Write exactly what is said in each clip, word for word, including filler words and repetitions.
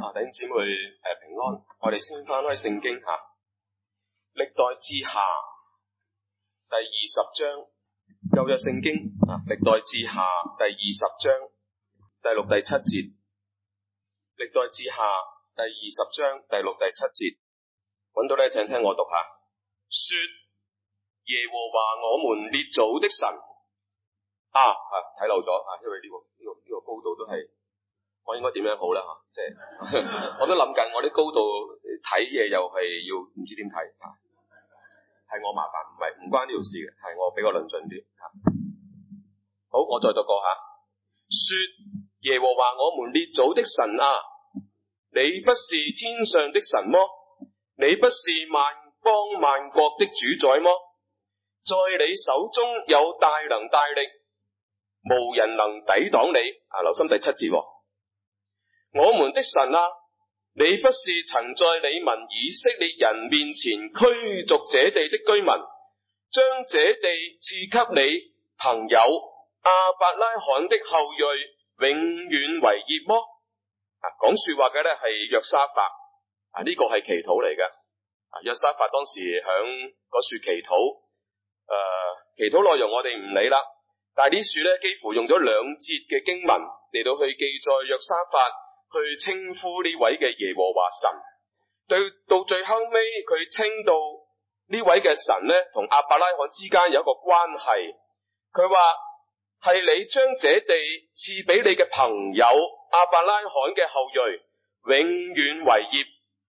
啊，弟兄姊妹誒平安，我哋先翻開聖經吓，歷代志下第二十章，舊約聖經啊，歷代志下第二十章第六第七節，歷代志下第二十章第六第七節，揾到咧，請聽我讀下，說耶和華我們列祖的神啊，啊睇漏咗啊，因為呢、這個呢、這個呢、這個高度都係。我應該點樣好啦？吓，即係我都諗緊，我啲高度睇嘢又係要唔知點睇，係我麻煩，唔係唔關呢條事嘅，係我比較論盡啲。好，我再讀過吓，說耶和華我們列祖的神啊，你不是天上的神麼？你不是萬邦萬國的主宰麼？在你手中有大能大力，無人能抵擋你。啊，留心第七節。我們的神啊，你不是曾在你民以色列人面前驅逐這地的居民，將這地賜給你朋友亞伯拉罕的後裔永遠為業麼？啊，講說話嘅咧係約沙法，啊呢、這個係祈禱嚟嘅。啊，約沙法當時響嗰處祈禱，誒、呃、祈禱內容我哋唔理啦，但係呢處咧幾乎用咗兩節嘅經文嚟到去記載約沙法。去稱呼呢位嘅耶和華神，對到最後尾佢稱到呢位嘅神呢，同亞伯拉罕之間有一個關係。佢話係你將這地賜俾你嘅朋友亞伯拉罕嘅後裔，永遠為業。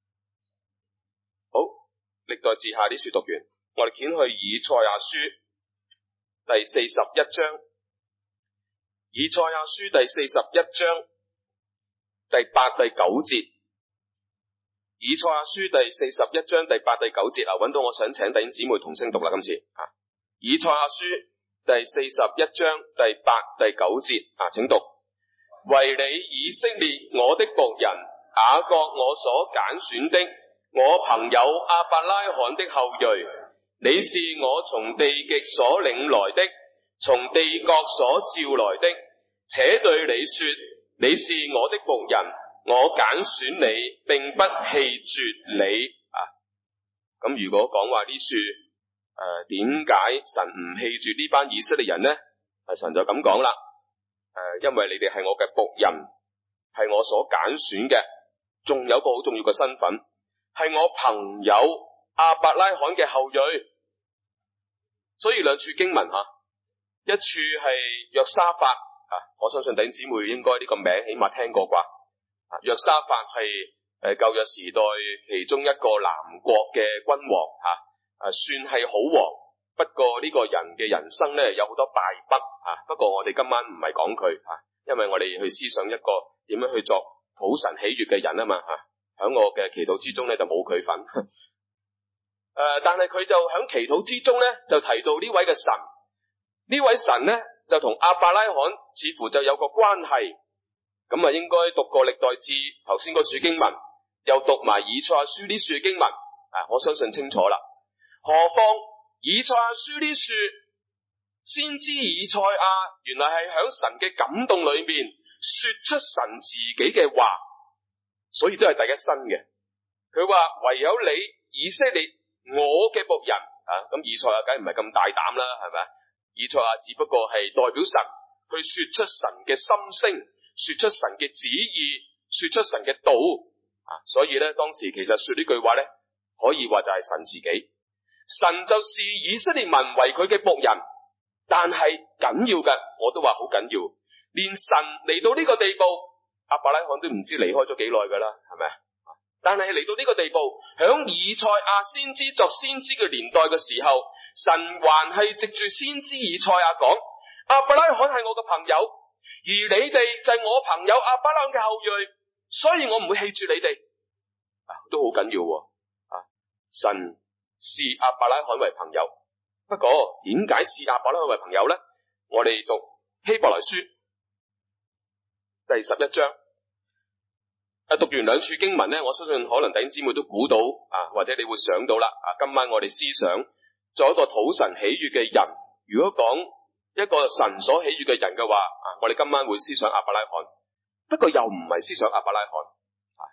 好，歷代志下呢書讀完，我哋掀去以賽亞書第四十一章，以賽亞書第四十一章。第八、第九節，以賽亞書第四十一章第八、第九節啊，揾到我想請弟兄姊妹同聲讀啦，今次啊，以賽亞書第四十一章第八、第九節啊，請讀。為你以色列我的僕人雅各我所揀選的，我朋友亞伯拉罕的後裔，你是我從地極所領來的，從地國所召來的，且對你說。你是我的僕人，我揀選你，並不棄絕你啊！咁如果講話呢處誒，點解神唔棄絕呢班以色列人呢？啊、神就咁講啦，誒、呃，因為你哋係我嘅僕人，係我所揀選嘅，仲有個好重要嘅身份，係我朋友亞伯拉罕嘅後裔。所以兩處經文吓、啊，一處係約沙法。啊！我相信弟兄姊妹應該呢個名起碼聽過啩。啊，約沙法係誒舊約時代其中一個南國嘅君王吓，啊算係好王。不過呢個人嘅人生咧有好多敗筆啊。不過我哋今晚唔係講佢吓，因為我哋去思想一個點樣去作討神喜悅嘅人啊嘛吓。響我嘅祈禱之中咧就冇佢份。誒、啊，但係佢就響祈禱之中咧就提到呢位嘅神，呢位神咧。就同亞伯拉罕似乎就有個關係，咁啊應該讀過歷代志頭先嗰處經文，又讀埋以賽亞書呢處經文，啊我相信清楚啦。何況以賽亞書呢處，先知以賽亞原來係響神嘅感動裏面說出神自己嘅話，所以都係第一身嘅。佢話唯有你以色列我嘅僕人啊，咁以賽亞梗係唔係咁大膽啦，係咪？以賽亞只不過係代表神去說出神嘅心聲，說出神嘅旨意，說出神嘅道啊！所以咧，當時其實說呢句話咧，可以話就係神自己。神就視以色列民為佢嘅僕人，但係緊要嘅，我都話好緊要。連神嚟到呢個地步，亞伯拉罕都唔知離開咗幾耐噶啦，係咪？但係嚟到呢個地步，響以賽亞先知作先知嘅年代嘅時候。神還係藉住先知以賽亞講，亞伯拉罕係我嘅朋友，而你哋就係我朋友亞伯拉罕嘅後裔，所以我唔會棄絕你哋，啊，都好緊要啊！神視亞伯拉罕為朋友，不過點解視亞伯拉罕為朋友呢？我哋讀希伯來書第十一章，啊，讀完兩處經文呢，我相信可能弟兄姊妹都估到啊，或者你會想到啦啊，今晚我哋思想。做一個討神喜悅嘅人，如果講一個神所喜悅嘅人嘅話，啊，我哋今晚會思想亞伯拉罕，不過又唔係思想亞伯拉罕，啊，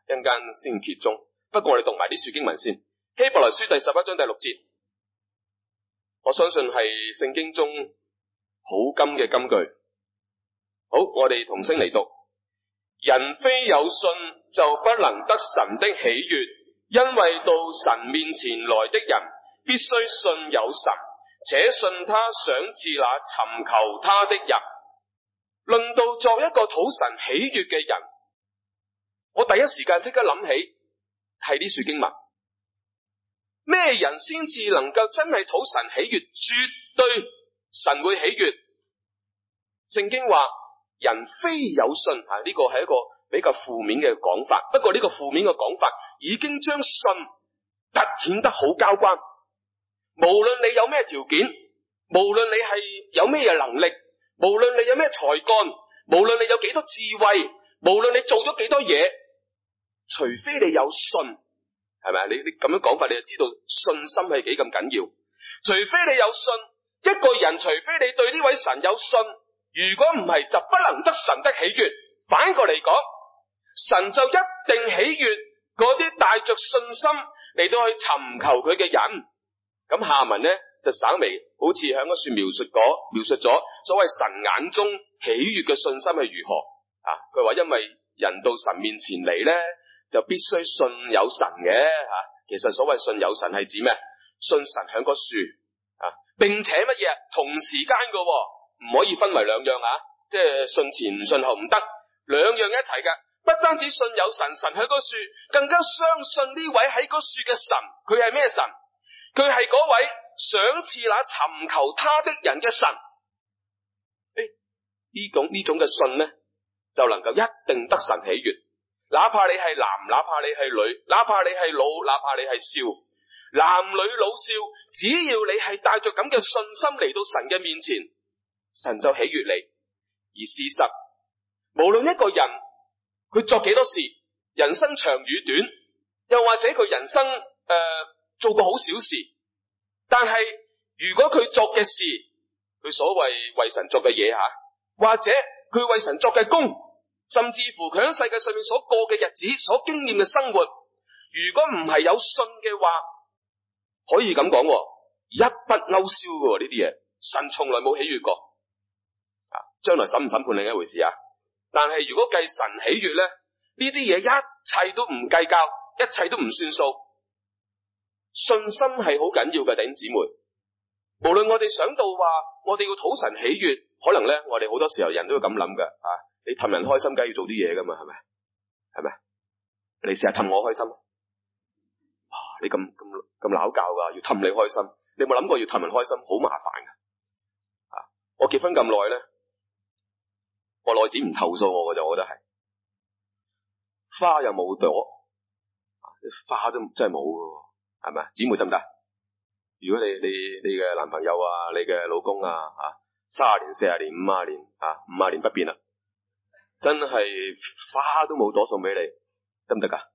一陣間先揭盅。不過我哋讀埋啲書經文先。希伯來書第十一章第六節，我相信係聖經中好金嘅金句。好，我哋同聲嚟讀。人非有信就不能得神的喜悅，因為到神面前來的人必須信有神，且信他賞賜那尋求他的人。論到作一個討神喜悅嘅人，我第一時間即刻諗起係呢處經文。咩人先至能夠真係討神喜悅？絕對神會喜悅。聖經話人非有信，啊，呢個係一個比較負面嘅講法。不過呢個負面嘅講法已經將信凸顯得好交關。無論你有咩條件，無論你係有咩嘢能力，無論你有咩才幹，無論你有幾多智慧，無論你做咗幾多嘢，除非你有信。係咪？你你咁樣講法，你就知道信心係幾咁緊要。除非你有信，一個人除非你對呢位神有信，如果唔係，就不能得神的喜悅。反過嚟講，神就一定喜悅嗰啲帶着信心嚟到去尋求佢嘅人。咁下文呢，就稍微好似喺嗰處描述咗描述咗所謂神眼中喜悅嘅信心係如何啊？佢話因為人到神面前嚟呢，就必須信有神嘅吓，其實所謂信有神係指咩？信神響個樹啊，並且乜嘢？同時間嘅，唔可以分為兩樣啊！即係信前唔信後唔得，兩樣一齊嘅。不單止信有神，神響個樹，更加相信呢位喺個樹嘅神，佢係咩神？佢係嗰位賞賜那尋求他的人嘅神。誒，呢種呢種嘅信呢，就能夠一定得神喜悅。哪怕你係男，哪怕你係女，哪怕你係老，哪怕你係少，男女老少，只要你係帶着咁嘅信心嚟到神嘅面前，神就喜悅你。而事實，無論一個人佢作幾多事，人生長與短，又或者佢人生誒、呃、做過好小事，但係如果佢作嘅事，佢所謂為神作嘅嘢吓，或者佢為神作嘅工，甚至乎佢喺世界上面所過嘅日子，所經驗嘅生活，如果唔係有信嘅話，可以咁講，一筆勾銷嘅呢啲嘢，神從來冇喜悅過。啊，將來審唔審判另一回事啊。但係如果計神喜悅咧，呢啲嘢一切都唔計較，一切都唔算數。信心係好緊要嘅，弟兄姊妹。無論我哋想到話，我哋要討神喜悅，可能咧，我哋好多時候人都會咁諗嘅啊。你氹人開心，梗係要做啲嘢噶嘛，係咪？係咪？你試下氹我開心，哇！你咁咁咁拗教噶，要氹你開心，你有冇諗過要氹人開心？好麻煩噶。啊！我結婚咁耐咧，我內子唔投訴我嘅就，我覺得係花又冇朵，花都真係冇嘅，係咪？姊妹得唔得？如果你你你嘅男朋友啊，你嘅老公啊，吓三十年、四十年、五十年啊，五十年不變啦。真係花都冇朵送俾你，得唔得噶？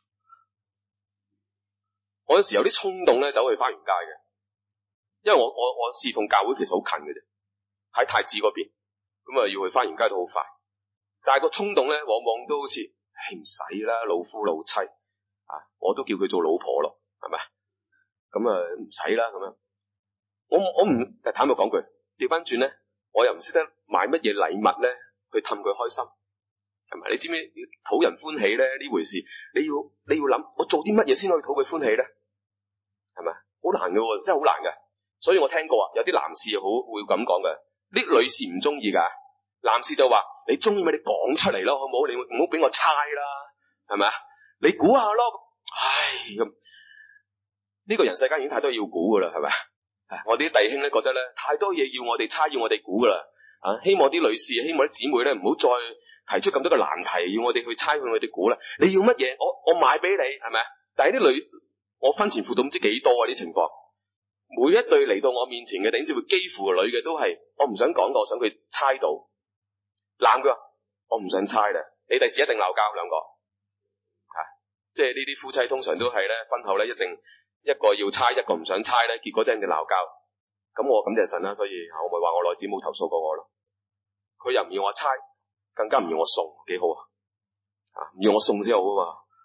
我有時有啲衝動咧，走去花園街嘅，因為我我我侍奉教會其實好近嘅啫，喺太子嗰邊，咁啊要去花園街都好快。但係個衝動咧，往往都好似，唉唔使啦，老夫老妻啊，我都叫佢做老婆咯，係咪？咁啊唔使啦，咁樣。我我唔坦白講句，調翻轉咧，我又唔識得買乜嘢禮物咧。去氹佢開心，係咪？你知唔知討人歡喜咧呢回事？你要你要諗，我做啲乜嘢先可以討佢歡喜咧？係咪？好難嘅，真係好難嘅。所以我聽過啊，有啲男士又好會咁講嘅，啲女士唔中意噶，男士就話你中意咪你講出嚟咯，好唔好？你唔好俾我猜啦，係咪啊？你估下咯，唉咁，呢個人世間已經太多要估噶啦，係咪？我哋啲弟兄咧覺得咧太多嘢要我哋猜，要我哋估噶啦。啊！希望啲女士，希望啲姊妹咧，唔好再提出咁多嘅難題，要我哋去猜，去我哋估啦。你要乜嘢？我我買俾你，係咪啊？但係啲女，我婚前輔導唔知幾多啊啲情況。每一對嚟到我面前嘅，頂至會幾乎女嘅都係，我唔想講過，我想佢猜到。男嘅話，我唔想猜啦。你第時一定鬧交兩個，啊！即係呢啲夫妻通常都係咧，婚後咧一定一個要猜，一個唔想猜咧，結果真係鬧交。咁我感謝神啦，所以我咪話我內子冇投訴過我咯。佢又唔要我猜，更加唔要我送，幾好啊！啊，唔要我送先好啊嘛。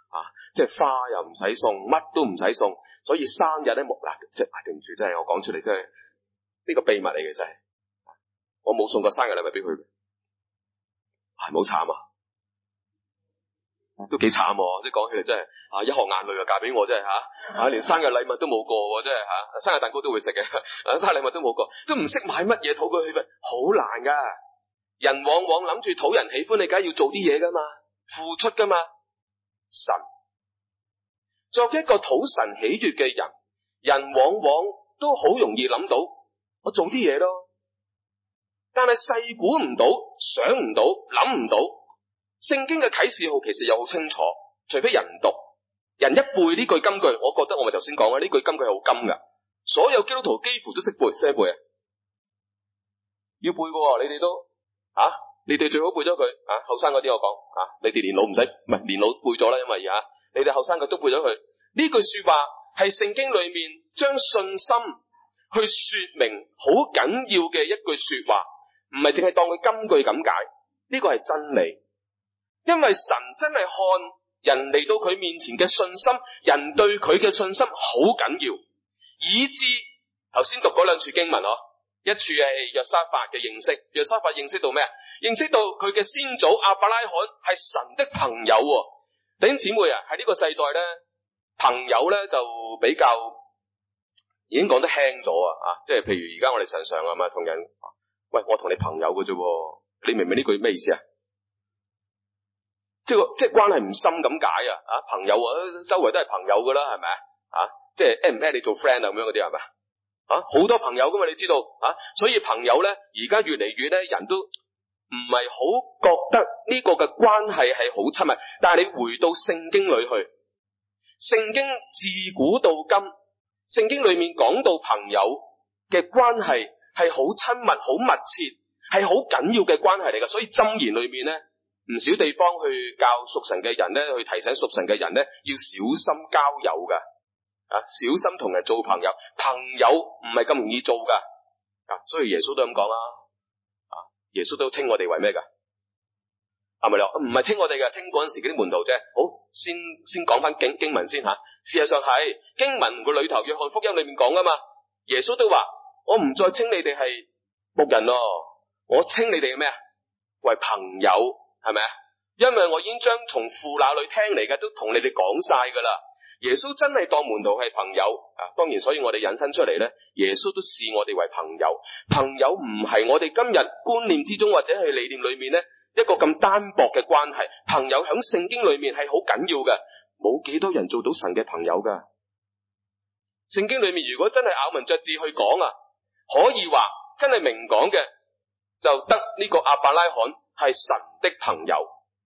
即係花又唔使送，乜都唔使送，所以生日咧冇嗱，即係對唔住，真係我講出嚟真係呢個秘密嚟嘅，真係我冇送過生日禮物俾佢，係咪好慘啊？都幾慘喎！即係講起嚟真係啊，一殼眼淚就嫁俾我，真係吓啊，連生日禮物都冇過，真係吓、啊，生日蛋糕都會食嘅，啊，生日禮物都冇過，都唔識買乜嘢討佢喜悅，好難噶。人往往諗住討人喜歡，你梗係要做啲嘢噶嘛，付出噶嘛。神作一個討神喜悅嘅人，人往往都好容易諗到我做啲嘢咯，但係細估唔到，想唔到，諗唔到。聖經嘅啟示號其實又好清楚，除非人讀，人一背呢句金句，我覺得我咪頭先講啦，呢句金句係好金噶，所有基督徒幾乎都識背，識背啊，要背噶，你哋都啊，你哋最好背咗佢啊，後生嗰啲我講啊，你哋年老唔使，唔係年老背咗啦，因為啊，你哋後生嘅都背咗佢。呢句說話係聖經裏面將信心去說明好緊要嘅一句說話，唔係淨係當佢金句咁解，呢個係真理。因為神真係看人嚟到佢面前嘅信心，人對佢嘅信心好緊要，以致頭先讀嗰兩處經文嗬，一處係約沙法嘅認識，約沙法認識到咩啊？認識到佢嘅先祖亞伯拉罕係神的朋友。弟兄姊妹啊，喺呢個世代咧，朋友咧就比較已經講得輕咗啊！啊，即係譬如而家我哋常常啊嘛，同人喂，我同你朋友嘅啫，你明唔明呢句咩意思啊？即係即係關係唔深咁解啊！啊，朋友啊，周圍都係朋友噶啦，係咪啊？即係 at 唔 at 你做 friend 啊咁樣嗰啲係咪啊？好多朋友噶嘛，你知道啊？所以朋友咧，而家越嚟越咧，人都唔係好覺得呢個嘅關係係好親密。但係你回到聖經裏去，聖經自古到今，聖經裏面講到朋友嘅關係係好親密、好密切，係好緊要嘅關係嚟噶。所以箴言裏面咧，唔少地方去教屬神嘅人咧，去提醒屬神嘅人咧，要小心交友噶，啊，小心同人做朋友，朋友唔係咁容易做噶，啊，所以耶穌都咁講啦，啊，耶穌都稱我哋為咩噶？係咪咯？唔係稱我哋噶，稱嗰陣時嗰啲門徒啫。好，先先講翻經經文先吓，事實上係經文個裏頭，約翰福音裏面講噶嘛，耶穌都話：我唔再稱你哋係牧人咯，我稱你哋咩啊？為朋友。係咪啊？因為我已經將從父那裏聽嚟嘅都同你哋講晒噶啦。耶穌真係當門徒係朋友啊！當然，所以我哋引申出嚟咧，耶穌都視我哋為朋友。朋友唔係我哋今日觀念之中或者係理念裏面咧一個咁單薄嘅關係。朋友響聖經裏面係好緊要嘅，冇幾多人做到神嘅朋友噶。聖經裏面如果真係咬文嚼字去講啊，可以話真係明講嘅，就得呢個亞伯拉罕係神的朋友。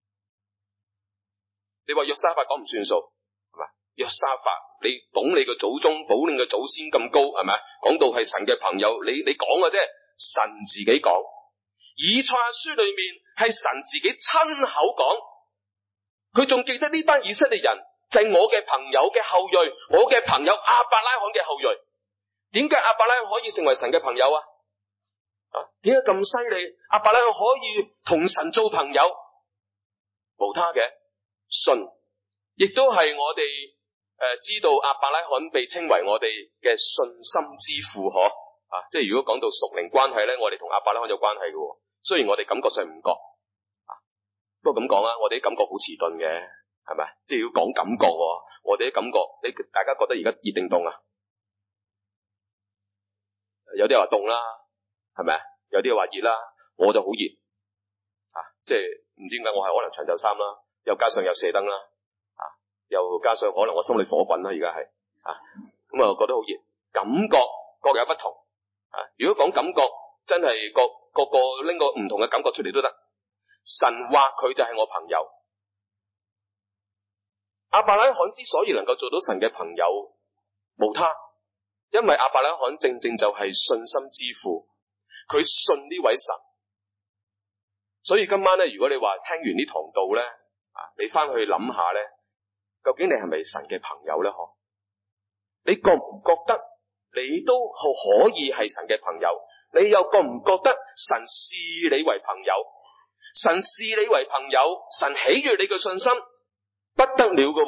你話約沙法講唔算數係咪？約沙法你懂你個祖宗，保你個祖先咁高係咪？講到係神嘅朋友，你你講嘅啫，神自己講。以賽亞書裏面係神自己親口講，佢仲記得呢班以色列人就係我嘅朋友嘅後裔，我嘅朋友亞伯拉罕嘅後裔。點解亞伯拉罕可以成為神嘅朋友啊？點解咁犀利？亞伯拉罕可以同神做朋友，無他嘅信，亦都係我哋誒、呃、知道亞伯拉罕被稱為我哋嘅信心之父，可啊，即係如果講到屬靈關係咧，我哋同亞伯拉罕有關係嘅，雖然我哋感覺上唔覺啊，不過咁講啦，我哋啲感覺好遲鈍嘅，係咪？即係要講感覺，我哋啲感覺，你大家覺得而家熱定凍啊？有啲話凍啦。係咪啊？有啲話熱啦，我就好熱啊！即係唔知點解我係可能長袖衫啦，又加上有射燈啦，啊，又加上可能我心裏火滾啦，而家係啊，咁啊覺得好熱，感覺各有不同啊！如果講感覺，真係各各個拎個唔同嘅感覺出嚟都得。神話佢就係我朋友。亞伯拉罕之所以能夠做到神嘅朋友，無他，因為亞伯拉罕正正就係信心之父。佢信呢位神，所以今晚咧，如果你話聽完呢堂道咧，啊，你翻去諗下咧，究竟你係咪神嘅朋友咧？嗬，你覺唔覺得你都可以係神嘅朋友？你又覺唔覺得神視你為朋友？神視你為朋友，神喜悅你嘅信心不得了嘅，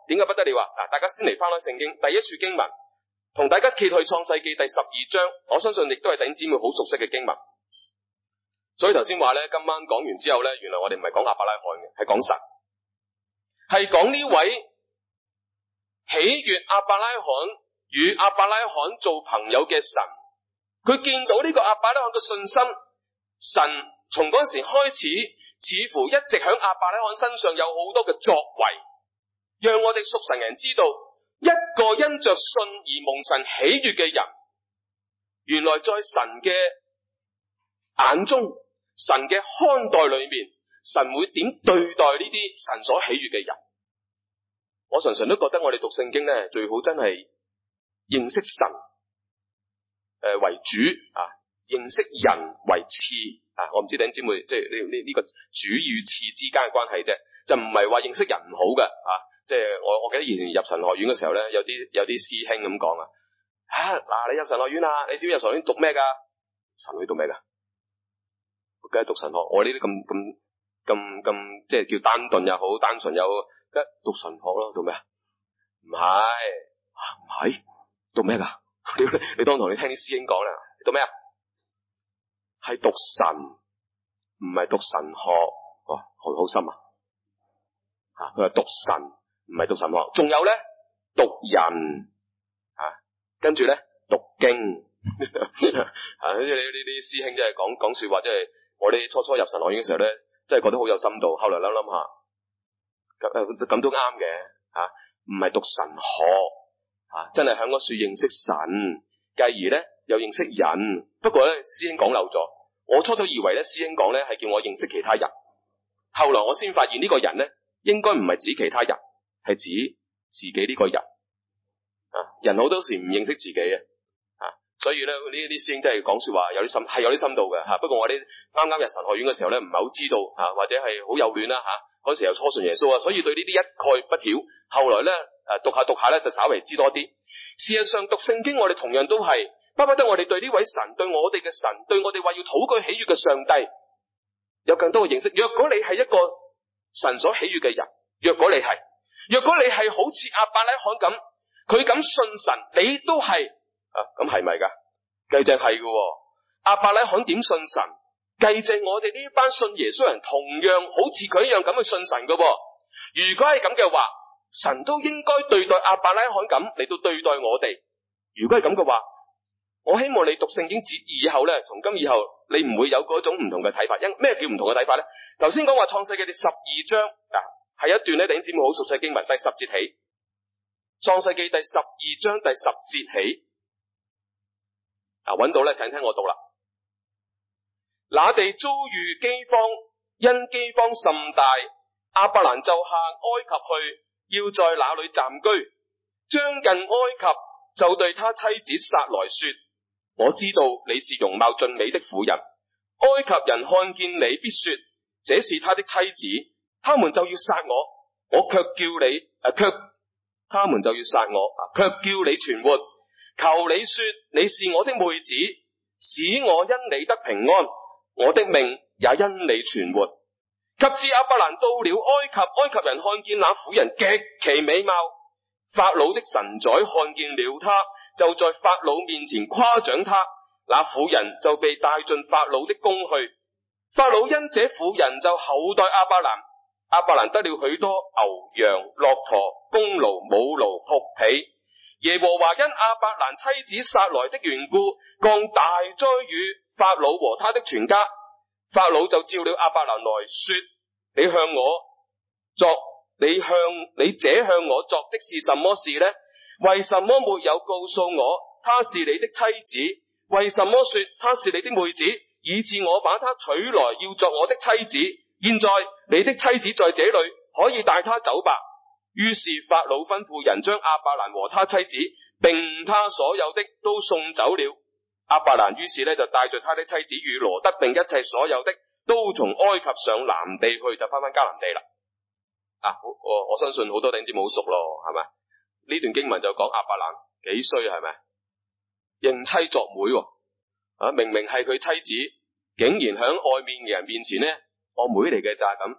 點解不得了啊？嗱，大家先嚟翻開聖經第一處經文，同大家揭去創世記第十二章，我相信亦都係弟兄姊妹好熟悉嘅經文。所以頭先話咧，今晚講完之後咧，原來我哋唔係講亞伯拉罕嘅，係講神，係講呢位喜悅亞伯拉罕與亞伯拉罕做朋友嘅神。佢見到呢個亞伯拉罕嘅信心，神從嗰時開始，似乎一直響亞伯拉罕身上有好多嘅作為，讓我哋屬神人知道，一個因着信而蒙神喜悅嘅人，原來在神嘅眼中，神嘅看待裏面，神會點對待呢啲神所喜悅嘅人。我常常都覺得我哋讀聖經咧，最好真係認識神誒為主啊，認識人為次啊。我唔知弟兄姊妹即係呢呢呢個主與次之間嘅關係啫，就唔係話認識人唔好嘅啊。即係我我記得以前入神學院嘅時候咧，有啲有啲師兄咁講啊，吓嗱你入神學院啊，你知唔知入神學院讀咩噶？神學院讀咩噶？梗係讀神學，我呢啲咁咁咁咁即係叫單頓又好，單純又好，梗係讀神學咯。讀咩啊？唔係啊，唔係讀咩噶？你你當堂你聽啲師兄講啦，讀咩啊？係讀神，唔係讀神學。哦，好好深啊！吓，佢話讀神，唔係讀神學。仲有咧，讀人啊，跟住咧讀經啊，好似你呢啲師兄真係講講說話，即係。我哋初初入神學院嘅時候咧，真係覺得好有深度。後來諗諗下，咁咁都啱嘅吓，唔係讀神學吓，真係響嗰處認識神，繼而咧又認識人。不過咧，師兄講漏咗，我初初以為咧，師兄講咧係叫我認識其他人，後來我先發現呢個人咧，應該唔係指其他人，係指自己呢個人啊。人好多時唔認識自己嘅。所以咧，呢啲師兄真係講說話有啲深，係有啲深度嘅吓。不過我哋啱啱入神學院嘅時候咧，唔係好知道吓，或者係好幼嫩啦吓。嗰時又初信耶穌啊，所以對呢啲一概不曉。後來咧，誒讀下讀下咧，就稍微知多啲。事實上讀聖經，我哋同樣都係巴不得我哋對呢位神，對我哋嘅神，對我哋話要討佢喜悅嘅上帝，有更多嘅認識。若果你係一個神所喜悅嘅人，若果你係，若果你係好似亞伯拉罕咁，佢咁信神，你都係。啊，咁係咪噶？計正係嘅，亞伯拉罕點信神？計正我哋呢班信耶穌人同樣好似佢一樣咁去信神嘅。如果係咁嘅話，神都應該對待亞伯拉罕咁嚟到對待我哋。如果係咁嘅話，我希望你讀聖經節以後咧，從今以後你唔會有嗰種唔同嘅睇法。因咩叫唔同嘅睇法咧？頭先講話創世記第十二章嗱，係一段咧，弟兄姊妹好熟悉經文，第十節起，創世記第十二章第十節起。啊，揾到咧，請聽我讀啦。那地遭遇饑荒，因饑荒甚大，亞伯蘭就下埃及去，要在那裏暫居。將近埃及，就對他妻子撒來說：我知道你是容貌俊美的婦人，埃及人看見你，必說這是他的妻子，他們就要殺我，我卻叫你，誒、啊，卻他們就要殺我，卻叫你存活。求你說你是我的妹子，使我因你得平安，我的命也因你存活。及至亞伯蘭到了埃及，埃及人看見那婦人極其美貌，法老的臣宰看見了他，就在法老面前誇獎他，那婦人就被帶進法老的宮去。法老因這婦人就厚待亞伯蘭，亞伯蘭得了許多牛羊、駱駝、公驢、母驢、僕婢。耶和華因亞伯蘭妻子撒來的緣故，降大災與法老和他的全家。法老就召了亞伯蘭來說：你向我作，你向你這向我作的是什麼事呢？為什麼沒有告訴我她是你的妻子？為什麼說她是你的妹子，以致我把她娶來要作我的妻子？現在你的妻子在這裏，可以帶她走吧。於是法老吩咐人將亞伯蘭和他妻子並他所有的都送走了。亞伯蘭於是咧就帶着他的妻子與羅得並一切所有的都從埃及上南地去，就翻返迦南地啦。啊，我我相信好多弟兄姊妹好熟咯，係咪？呢段經文就講亞伯蘭幾衰，係咪？認妻作妹，啊，明明係佢妻子，竟然響外面嘅人面前咧，我妹嚟嘅咋咁？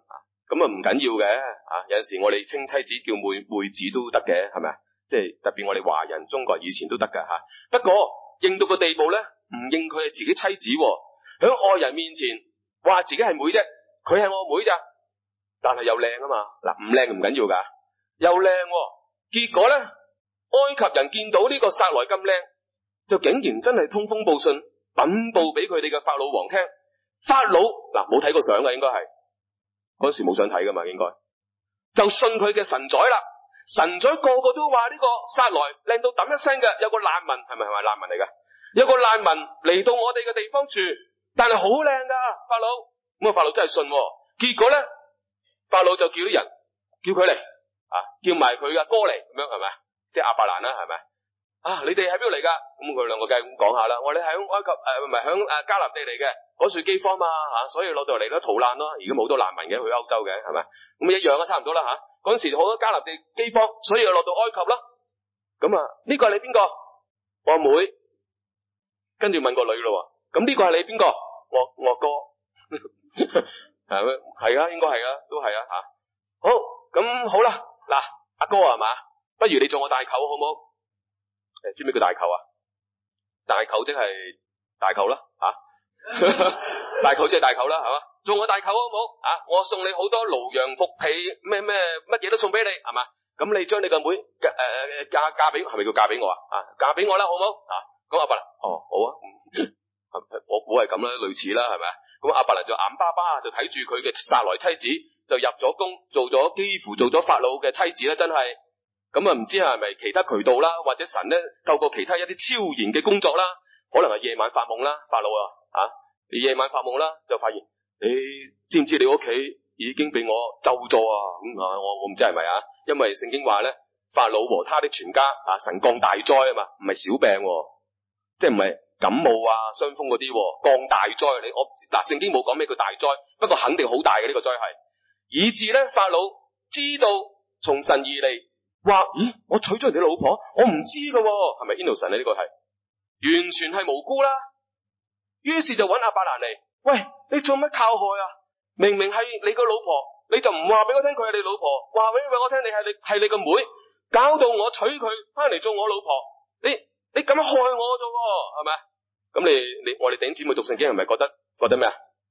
咁啊唔緊要嘅啊，有陣時我哋稱妻子叫妹妹子都得嘅，係咪啊？即係特別我哋華人中國人以前都得㗎吓。不過認到個地步咧，唔認佢係自己妻子，喺愛人面前話自己係妹啫，佢係我妹咋，但係又靚啊嘛。嗱，唔靚唔緊要噶，又靚，結果咧埃及人見到呢個撒萊咁靚，就竟然真係通風報信稟報俾佢哋嘅法老王聽。法老嗱冇睇過相噶，應該係嗰時冇相睇噶嘛，應該就信佢嘅神宰啦。神宰個個都話呢個撒萊靚到揼一聲嘅，有個難民，係咪係咪難民嚟噶？有個難民嚟到我哋嘅地方住，但係好靚噶法老。咁啊法老真係信，結果咧法老就叫啲人叫佢嚟啊，叫埋佢嘅哥嚟，咁樣係咪？即係亞伯蘭啦，係咪啊？你哋喺邊度嚟噶？咁佢兩個梗係咁講下啦。我哋喺埃及誒，唔係響誒迦南地嚟嘅，嗰處饑荒嘛吓，所以落到嚟咧逃難咯。而家冇多難民嘅，去歐洲嘅係咪？咁一樣啊，差唔多啦吓。嗰陣時好多迦南地饑荒，所以又落到埃及啦。咁啊呢個係你邊個？我阿妹。跟住問個女咯。咁呢個係你邊個？我我哥。係咩？係啊，應該係啊，都係啊吓。好，咁好啦。嗱，阿哥係嘛？不如你做我大舅好唔好？誒，知唔知叫大舅啊？大舅即係大舅啦，吓、啊，大舅即係大舅啦，係嘛？做我大舅好唔好？啊，我送你好多羔羊僕婢，咩咩乜嘢都送俾你，係嘛？咁你將你個妹誒誒嫁嫁俾，係咪叫嫁俾我啊？啊，嫁俾我啦，好唔好？啊，咁阿伯蘭，哦，好啊，我估係咁啦，類似啦，係咪啊？咁阿伯蘭就眼巴巴就睇住佢嘅撒萊妻子，就入咗宮，做咗幾乎做咗法老嘅妻子啦，真係。咁啊，唔知係咪其他渠道啦，或者神咧透過其他一啲超然嘅工作啦，可能係夜晚發夢啦，法老啊，啊，夜晚發夢啦，就發現你知唔知你屋企已經俾我咒咗啊？咁啊，我我唔知係咪啊？因為聖經話咧，法老和他的全家啊，神降大災啊嘛，唔係小病，即係唔係感冒啊、傷風嗰啲，降大災。你我嗱，聖經冇講咩叫大災，不過肯定好大嘅呢個災係，以致咧法老知道從神而嚟。話咦，我娶咗人哋老婆，我唔知噶，係咪 innocent 呢？呢個係完全係無辜啦。於是就揾亞伯蘭嚟，喂，你做乜靠害啊？明明係你個老婆，你就唔話俾我聽佢係你老婆，話俾我聽你係你係你個妹，搞到我娶佢翻嚟做我老婆，你你咁樣害我啫，係咪？咁你你我哋弟兄姊妹讀聖經係咪覺得覺得咩啊？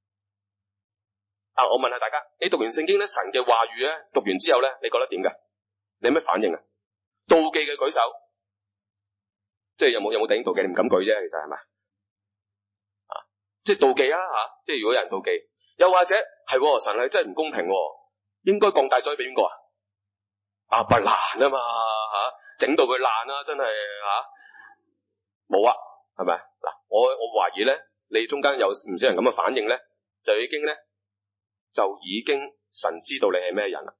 啊，我問下大家，你讀完聖經咧，神嘅話語咧，讀完之後咧，你覺得點噶？你有咩反應啊？妒忌嘅舉手，即係有冇有冇頂妒忌？你唔敢舉啫，其實係咪啊？即係妒忌啊吓！即係如果有人妒忌，又或者係神係真係唔公平，應該降大災俾邊個啊？亞伯蘭啊嘛吓，整到佢爛啦，真係吓冇啊，係咪嗱？我我懷疑咧，你中間有唔少人咁嘅反應咧，就已經咧就已經神知道你係咩人啦。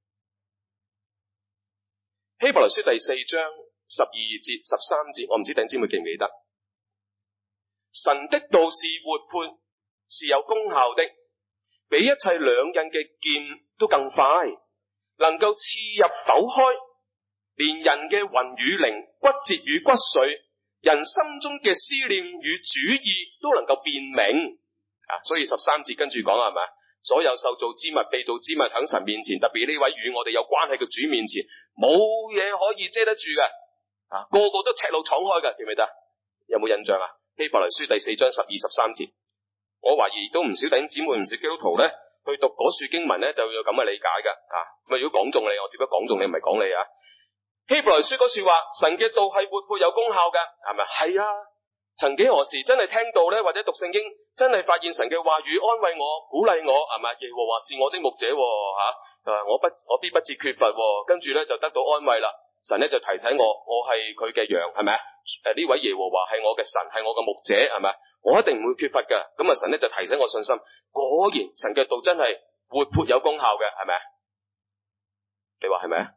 希伯來書第四章十二節十三節，我唔知弟兄姊妹記唔記得？神的道是活潑，是有功效的，比一切兩刃嘅劍都更快，能夠刺入剖開，連人嘅魂與靈、骨節與骨髓，人心中嘅思念與主意都能夠辨明。啊，所以十三節跟住講係咪？所有受造之物、被造之物喺神面前，特別呢位與我哋有關係嘅主面前，冇嘢可以遮得住嘅，啊，個個都赤露敞開嘅，記唔記得？有冇印象啊？希伯來書第四章十二十三節，我懷疑都唔少弟兄姊妹、唔少基督徒咧，去讀嗰處經文咧，就有咁嘅理解嘅，啊，咁啊，如果講中你，我只不過講中你，唔係講你啊。希伯來書嗰處話，神嘅道係活潑有功效嘅，係咪？係啊。曾幾何時真係聽到咧，或者讀聖經，真係發現神嘅話語安慰我、鼓勵我，係咪？耶和華是我的牧者，吓，啊，我不我必不致缺乏，跟住咧就得到安慰啦。神咧就提醒我，我係佢嘅羊，係咪？誒，呢位耶和華係我嘅神，係我嘅牧者，係咪？我一定唔會缺乏嘅。咁啊，神咧就提醒我信心，果然神嘅道真係活潑有功效嘅，係咪？你話係咪啊？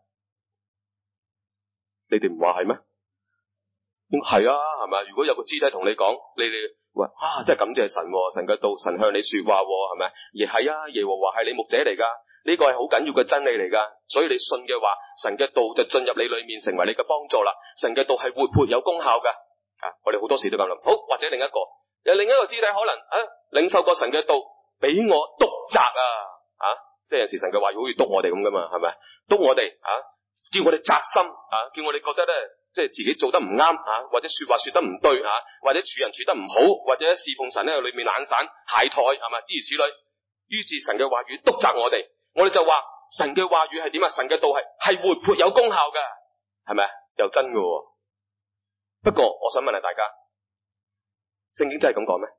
你哋唔話係咩？係啊，係咪？如果有個肢體同你講，你哋喂啊，真係感謝神，神嘅道，神向你說話，係咪？而係啊，耶和華係你牧者嚟噶，呢個係好緊要嘅真理嚟噶。所以你信嘅話，神嘅道就進入你裏面，成為你嘅幫助啦。神嘅道係活潑有功效噶。啊，我哋好多時都咁諗。好，或者另一個，有另一個肢體可能啊，領受過神嘅道，俾我督責啊，啊， 即係有時神嘅話語好似督我哋咁噶嘛，係咪？督我哋啊，叫我哋扎心啊，叫我哋覺得咧，即係自己做得唔啱啊，或者說話說得唔對啊，或者處人處得唔好，或者侍奉神咧裏面懶散懈怠，係嘛，諸如此類。於是神嘅話語督責我哋，我哋就話神嘅話語係點啊？神嘅道係係活潑有功效嘅，係咪？又真嘅。不過我想問下大家，聖經真係咁講咩？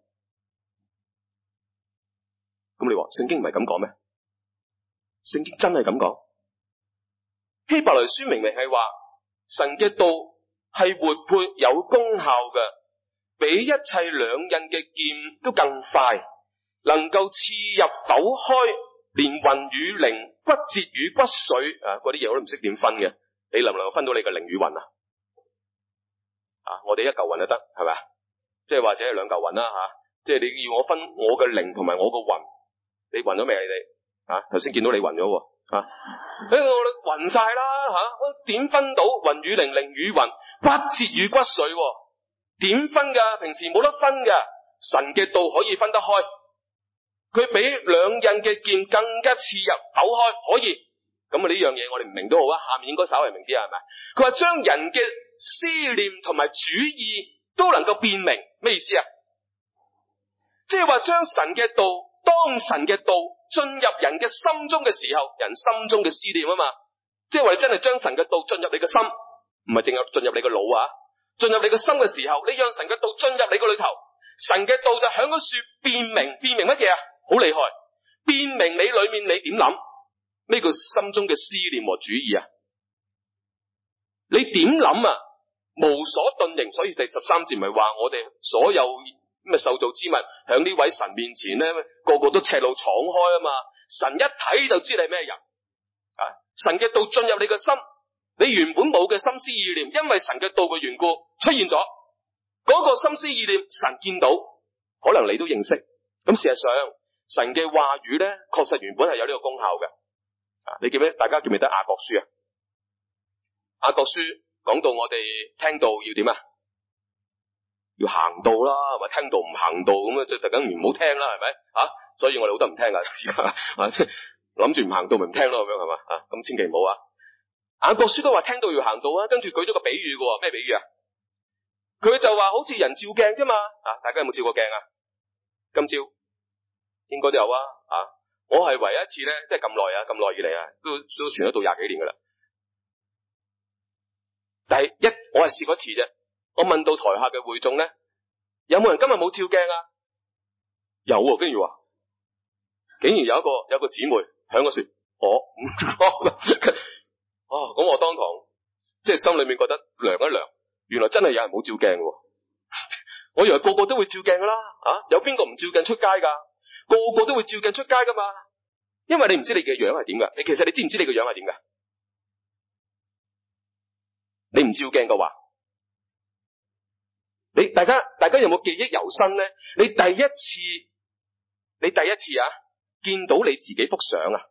咁你話聖經唔係咁講咩？聖經真係咁講。希伯來書明明係話神嘅道係活潑有功效嘅，比一切兩刃嘅劍都更快，能夠刺入剖開，連魂與靈、骨節與骨髓啊，嗰啲嘢我都唔識點分嘅。你能唔能夠分到你嘅靈與魂啊？啊，我哋一嚿魂就得，係咪啊？即係或者係兩嚿魂啦吓，即係你要我分我嘅靈同埋我個魂，你暈咗未啊？你啊，頭先見到你暈咗喎啊！誒、哎，我暈晒啦吓，我點分到魂與靈、靈與魂、骨節與骨髓？點分噶？平時冇得分噶，神嘅道可以分得開，佢比兩刃嘅劍更加刺入剖開，可以。咁啊呢樣嘢我哋唔明都好啊，下面應該稍微明啲啊，係咪？佢話將人嘅思念同埋主意都能夠辨明，咩意思啊？即係話將神嘅道，當神嘅道進入人嘅心中嘅時候，人心中嘅思念啊嘛，即係話你真係將神嘅道進入你嘅心，唔係淨係進入你個腦啊，進入你嘅心嘅時候，你讓神嘅道進入你個裏頭，神嘅道就響嗰處辨明，辨明乜嘢啊？好厲害，辨明你裏面你點諗，咩叫心中嘅思念和主意啊？你點諗啊？無所遁形，所以第十三節咪話我哋所有咩受造之物響呢位神面前咧，個個都赤露敞開啊嘛！神一睇就知你咩人啊！神嘅道進入你嘅心，你原本冇嘅心思意念，因為神嘅道嘅緣故出現咗，嗰個心思意念神見到，可能你都認識。咁事實上，神嘅話語咧，確實原本係有呢個功效嘅。啊，你記唔記得？大家記唔記得雅各書啊？雅各書講到我哋聽到要點啊？要行道啦，係咪？聽道唔行道咁啊，即係特梗唔好聽啦，係咪？啊，所以我哋好多唔聽噶，啊，即係諗住唔行道咪唔聽咯，咁樣係嘛？啊，咁千祈唔好啊！雅各書都話聽道要行道啊，跟住舉咗個比喻嘅，咩比喻啊？佢就話好似人照鏡啫嘛，啊，大家有冇照過鏡啊？今朝應該都有啊，啊，我係唯一一次咧，即係咁耐啊，咁耐以嚟啊，都都傳咗到廿幾年噶啦。但係一我係試過一次啫。我問到台下嘅會眾咧，有冇人今日冇照鏡啊？有喎，跟住話，竟然有一個有一個姊妹響嗰時，我哦，咁我當堂即係心裏面覺得涼一涼，原來真係有人冇照鏡喎。我以為個個都會照鏡噶啦，啊，有邊個唔照鏡出街噶？個個都會照鏡出街噶嘛，因為你唔知你嘅樣係點噶。你其實你知唔知你嘅樣係點噶？你唔照鏡嘅話，你大家大家有冇記憶猶新咧？你第一次你第一次啊見到你自己幅相啊？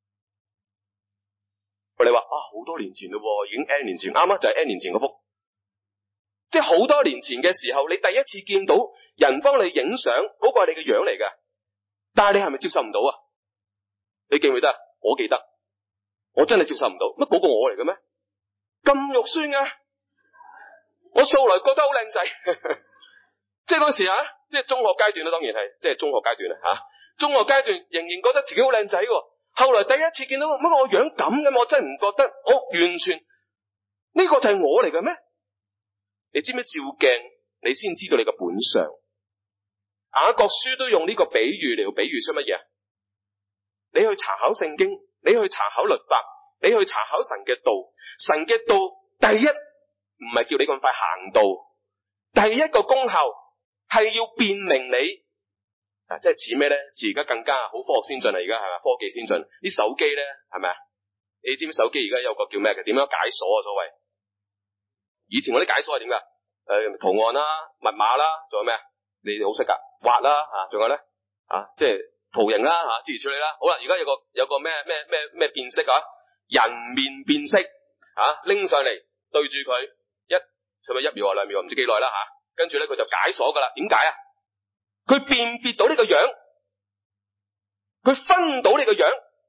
你話啊好多年前咯，已經 N 年前，啱啱就係 N 年前嗰幅，即係好多年前嘅時候，你第一次見到人幫你影相，嗰個係你嘅樣嚟㗎，但係你係咪接受唔到啊？你記唔記得？我記得，我真係接受唔到，乜嗰個我嚟嘅咩？咁肉酸啊！我素來覺得好靚仔，即係嗰時啊，即係中學階段啦，當然係，即係中學階段啦吓。中學階段仍然覺得自己好靚仔喎。後來第一次見到乜我樣咁嘅，我真係唔覺得，我完全呢個就係我嚟嘅咩？你知唔知照鏡你先知道你嘅本相？雅各書都用呢個比喻嚟到比喻出乜嘢？你去查考聖經，你去查考律法，你去查考神嘅道，神嘅道第一唔係叫你咁快行道，第一個功效係要辨明你。啊，即係似咩咧？似而家更加好科學先進啊！而家係咪科技先進？啲手機咧係咪啊？你知唔知手機而家有個叫咩嘅？點樣解鎖啊？所謂以前嗰啲解鎖係點噶？誒、呃，圖案啦、密碼啦，仲有咩啊？你哋好識噶，畫啦啊，仲有咧啊，即係圖形啦吓，諸如此類啦。好啦，而家有個有個咩咩咩咩辨識啊，人面辨識啊，拎上嚟對住佢一，使唔使一秒啊兩秒唔知幾耐啦吓，跟住咧佢就解鎖噶啦。點解啊？佢辨別到呢個樣，佢分到呢個樣，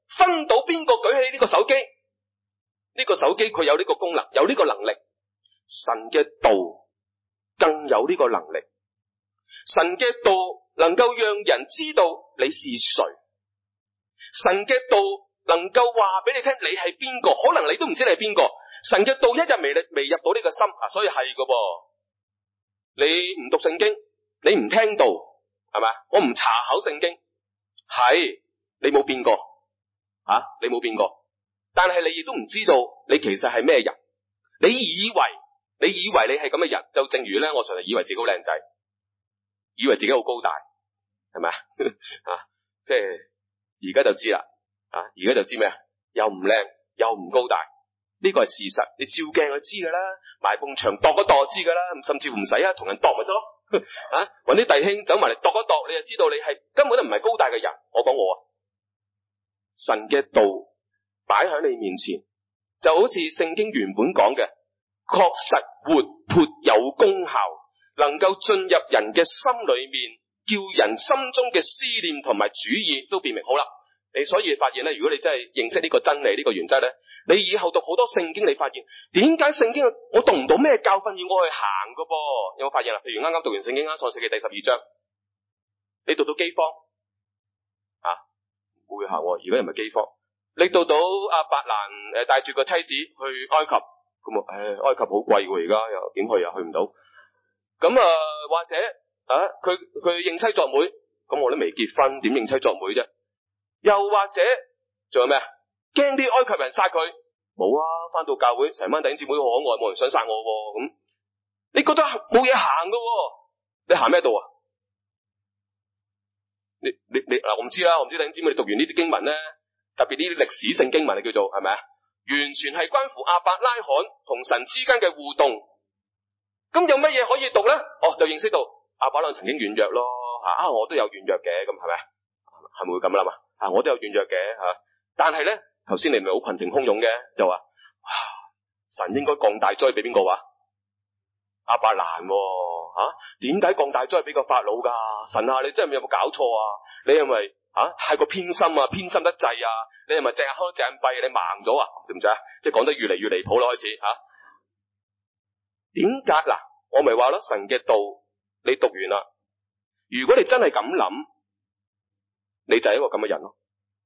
分到邊個舉起呢個手機，呢個手機佢有呢個功能，有呢個能力。神嘅道更有呢個能力，神嘅道能夠讓人知道你是誰，神嘅道能夠話俾你聽你係邊個，可能你都唔知你係邊個。神嘅道一日未未入到呢個心啊，所以係噶噃。你唔讀聖經，你唔聽道，係咪？我唔查考聖經，係你冇變過啊，你冇變過。但係你亦都唔知道你其實係咩人。你以為你以為你係咁嘅人，就正如咧，我常常以為自己好靚仔，以為自己好高大，係咪啊？即係而家就知啦，啊，而家就知咩啊？又唔靚又唔高大。呢個係事實，你照鏡就知噶啦，埋埲牆度一度就知噶啦，甚至乎唔使啊，同人度咪得咯，啊，搵啲弟兄走埋嚟度一度，你就知道你係根本都唔係高大嘅人。我講我啊，神嘅道擺喺你面前，就好似聖經原本講嘅，確實活潑有功效，能夠進入人嘅心裏面，叫人心中嘅思念同埋主意都變明。好啦，你所以發現咧，如果你真係認識呢個真理呢個原則咧，你以後讀好多聖經，你發現點解聖經我讀唔到咩教訓要我去行噶噃？有冇發現啦？譬如啱啱讀完聖經啦，創世記第十二章，你讀到饑荒啊，唔會行，而家又唔係饑荒。你讀到阿伯蘭誒帶住個妻子去埃及，咁啊，誒埃及好貴喎，而家又點去啊？去唔到。咁啊，或者啊，佢佢認妻作妹，咁我都未結婚，點認妻作妹啫？又或者仲有咩啊？驚啲埃及人殺佢，冇啊！翻到教會成班弟兄姊妹好可愛，冇人想殺我咁。你覺得冇嘢行噶？你行咩道啊？你你你嗱，我唔知啦，我唔知弟兄姊妹你讀完呢啲經文咧，特別呢啲歷史性經文，你叫做係咪啊？完全係關乎亞伯拉罕同神之間嘅互動。咁有乜嘢可以讀咧？哦，就認識到亞伯拉罕曾經軟弱咯，吓啊，我都有軟弱嘅，咁係咪啊？係咪會咁諗啊？啊，我都有軟弱嘅吓，但係咧。頭先你咪好群情洶湧嘅，就話神應該降大災俾邊個話？亞伯蘭吓，點解降大災俾個法老噶？神啊，你真係有冇搞錯啊？你係咪吓太過偏心啊？偏心得滯啊？你係咪隻眼開隻眼閉？你盲咗啊？對唔對啊？即係講得越嚟越離譜啦，開始吓。點解嗱？我咪話咯，神嘅道你讀完啦，如果你真係咁諗，你就係一個咁嘅人咯。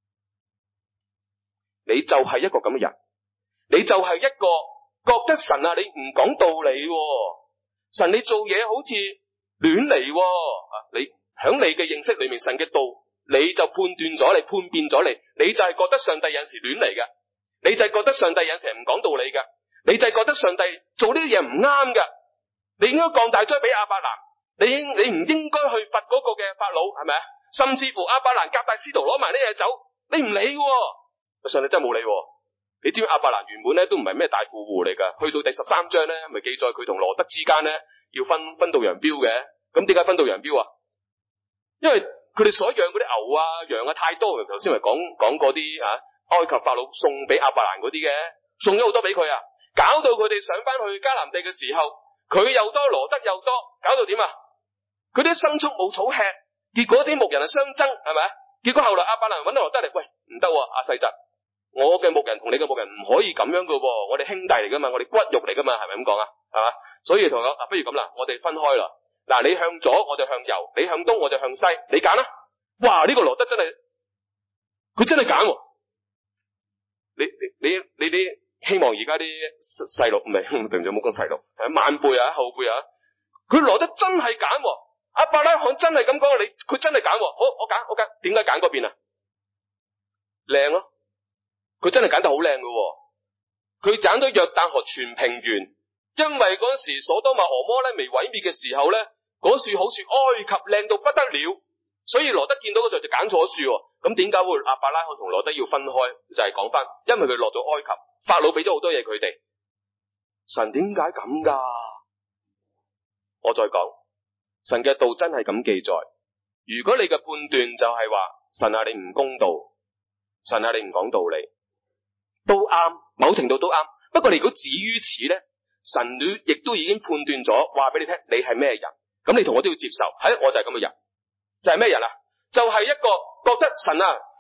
你就係一個咁嘅人，你就係一個覺得神啊，你唔講道理喎，神你做嘢好似亂嚟喎，你響你嘅認識裏面，神嘅道你就判斷咗，你判變咗你，你就係覺得上帝有時亂嚟嘅，你就係覺得上帝有時唔講道理嘅，你就係覺得上帝做呢啲嘢唔啱嘅，你應該降大災俾亞伯蘭，你應你唔應該去罰嗰個嘅法老，係咪啊？甚至乎亞伯蘭夾帶使徒攞埋呢嘢走，你唔理喎。上帝真係冇理，你知唔知亞伯蘭原本咧都唔係咩大富戶嚟噶？去到第十三章咧，咪記載佢同羅德之間咧要分分道揚鑣嘅。咁點解分道揚鑣啊？因為佢哋所養嗰啲牛啊羊啊太多，頭先咪講講嗰啲啊埃及法老送俾亞伯蘭嗰啲嘅，送咗好多俾佢啊，搞到佢哋上翻去迦南地嘅時候，佢又多羅德又多，搞到點啊？佢啲牲畜冇草吃，結果啲牧人係相爭，係咪？結果後來亞伯蘭揾到羅德嚟，喂，唔得阿細侄。我嘅牧人同你嘅牧人唔可以咁樣噶，我哋兄弟嚟噶嘛，我哋骨肉嚟噶嘛，係咪咁講啊？係嘛？所以同我講，不如咁啦，我哋分開啦。嗱，你向左，我就向右；你向東，我就向西。你揀啦。哇！呢、這個羅德真係，佢真係揀。你你你你啲希望而家啲細路唔係，對唔住，冇講細路，係晚輩啊，後輩啊，佢羅德真係揀。亞伯拉罕真係咁講，你佢真係揀。好，我揀，我揀，點解揀嗰邊啊？靚咯。佢真係揀得好靚嘅，佢揀到約旦河全平原，因為嗰時所多瑪俄摩拉未毀滅嘅時候咧，嗰樹好似埃及靚到不得了，所以羅德見到嗰時候就揀錯樹。咁點解會亞伯拉罕同羅德要分開？就係講翻，因為佢落咗埃及，法老俾咗好多嘢佢哋。神點解咁噶？我再講，神嘅道真係咁記載。如果你嘅判斷就係話神啊，你唔公道，神啊，你唔講道理。都啱，某程度都啱。不過你如果止於此咧，神亦都已經判斷咗，話俾你聽，你係咩人，咁你同我都要接受。係，我就係咁嘅人，就係、是、咩人啊？就係、是、一個覺得神啊，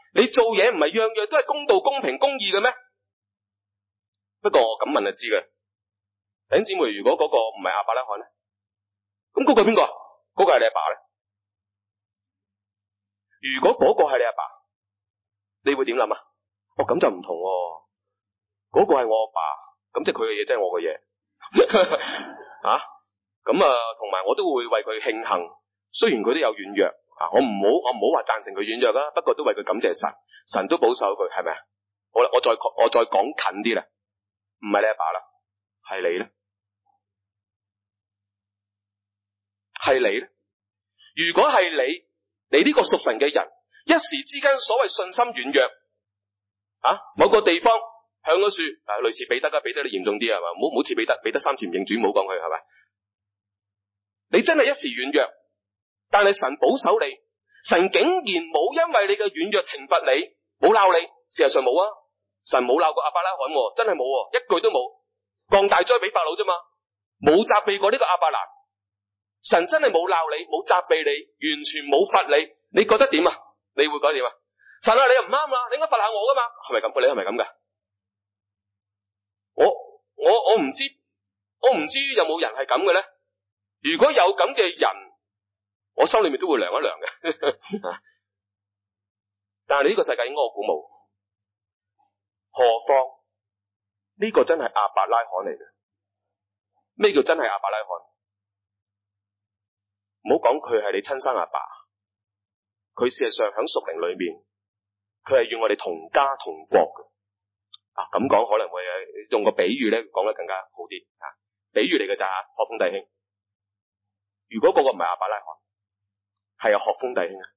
你做嘢唔係樣樣都係公道、公平、公義嘅咩？不過我咁問就知嘅。弟兄姊妹，如果嗰個唔係亞伯拉罕咧，咁嗰個係邊個啊？嗰個係你阿爸咧？如果嗰個係你阿爸，你會點諗啊？哦，咁就唔同喎。嗰個係我阿爸，咁即係佢嘅嘢，即係我嘅嘢。啊，咁啊，同埋我都會為佢慶幸，雖然佢都有軟弱啊，我唔好我唔好話贊成佢軟弱啦，不過都為佢感謝神，神都保守佢，係咪啊？好啦，我再我再講近啲啦，唔係你阿爸啦，係你咧，係你咧。如果係你，你呢個屬神嘅人，一時之間所謂信心軟弱啊，某個地方響咗樹啊，類似彼得啊，彼得你嚴重啲係嘛？唔好唔好似彼得，彼得三次唔認主，唔好講佢係咪？你真係一時軟弱，但係神保守你，神竟然冇因為你嘅軟弱懲罰你，冇鬧你，事實上冇啊，神冇鬧過亞伯拉罕，真係冇，一句都冇，降大災俾法老啫嘛，冇責備過呢個亞伯蘭，神真係冇鬧你，冇責備你，完全冇罰你，你覺得點啊？你會覺得點啊？神啊，你又唔啱啦，你應該罰下我噶嘛？係咪咁？你係咪咁噶？我我我唔知，我唔知有冇人係咁嘅咧。如果有咁嘅人，我心裏面都會涼一涼嘅。但係你呢個世界應該我鼓舞，何況呢個真係亞伯拉罕嚟嘅。咩叫真係亞伯拉罕？唔好講佢係你親生阿爸，佢事實上喺屬靈裏面，佢係與我哋同家同國嘅。啊，咁講可能會用個比喻咧，講得更加好啲啊！比喻嚟嘅咋，學鋒弟兄。如果嗰個唔係亞伯拉罕，係有學鋒弟兄啊，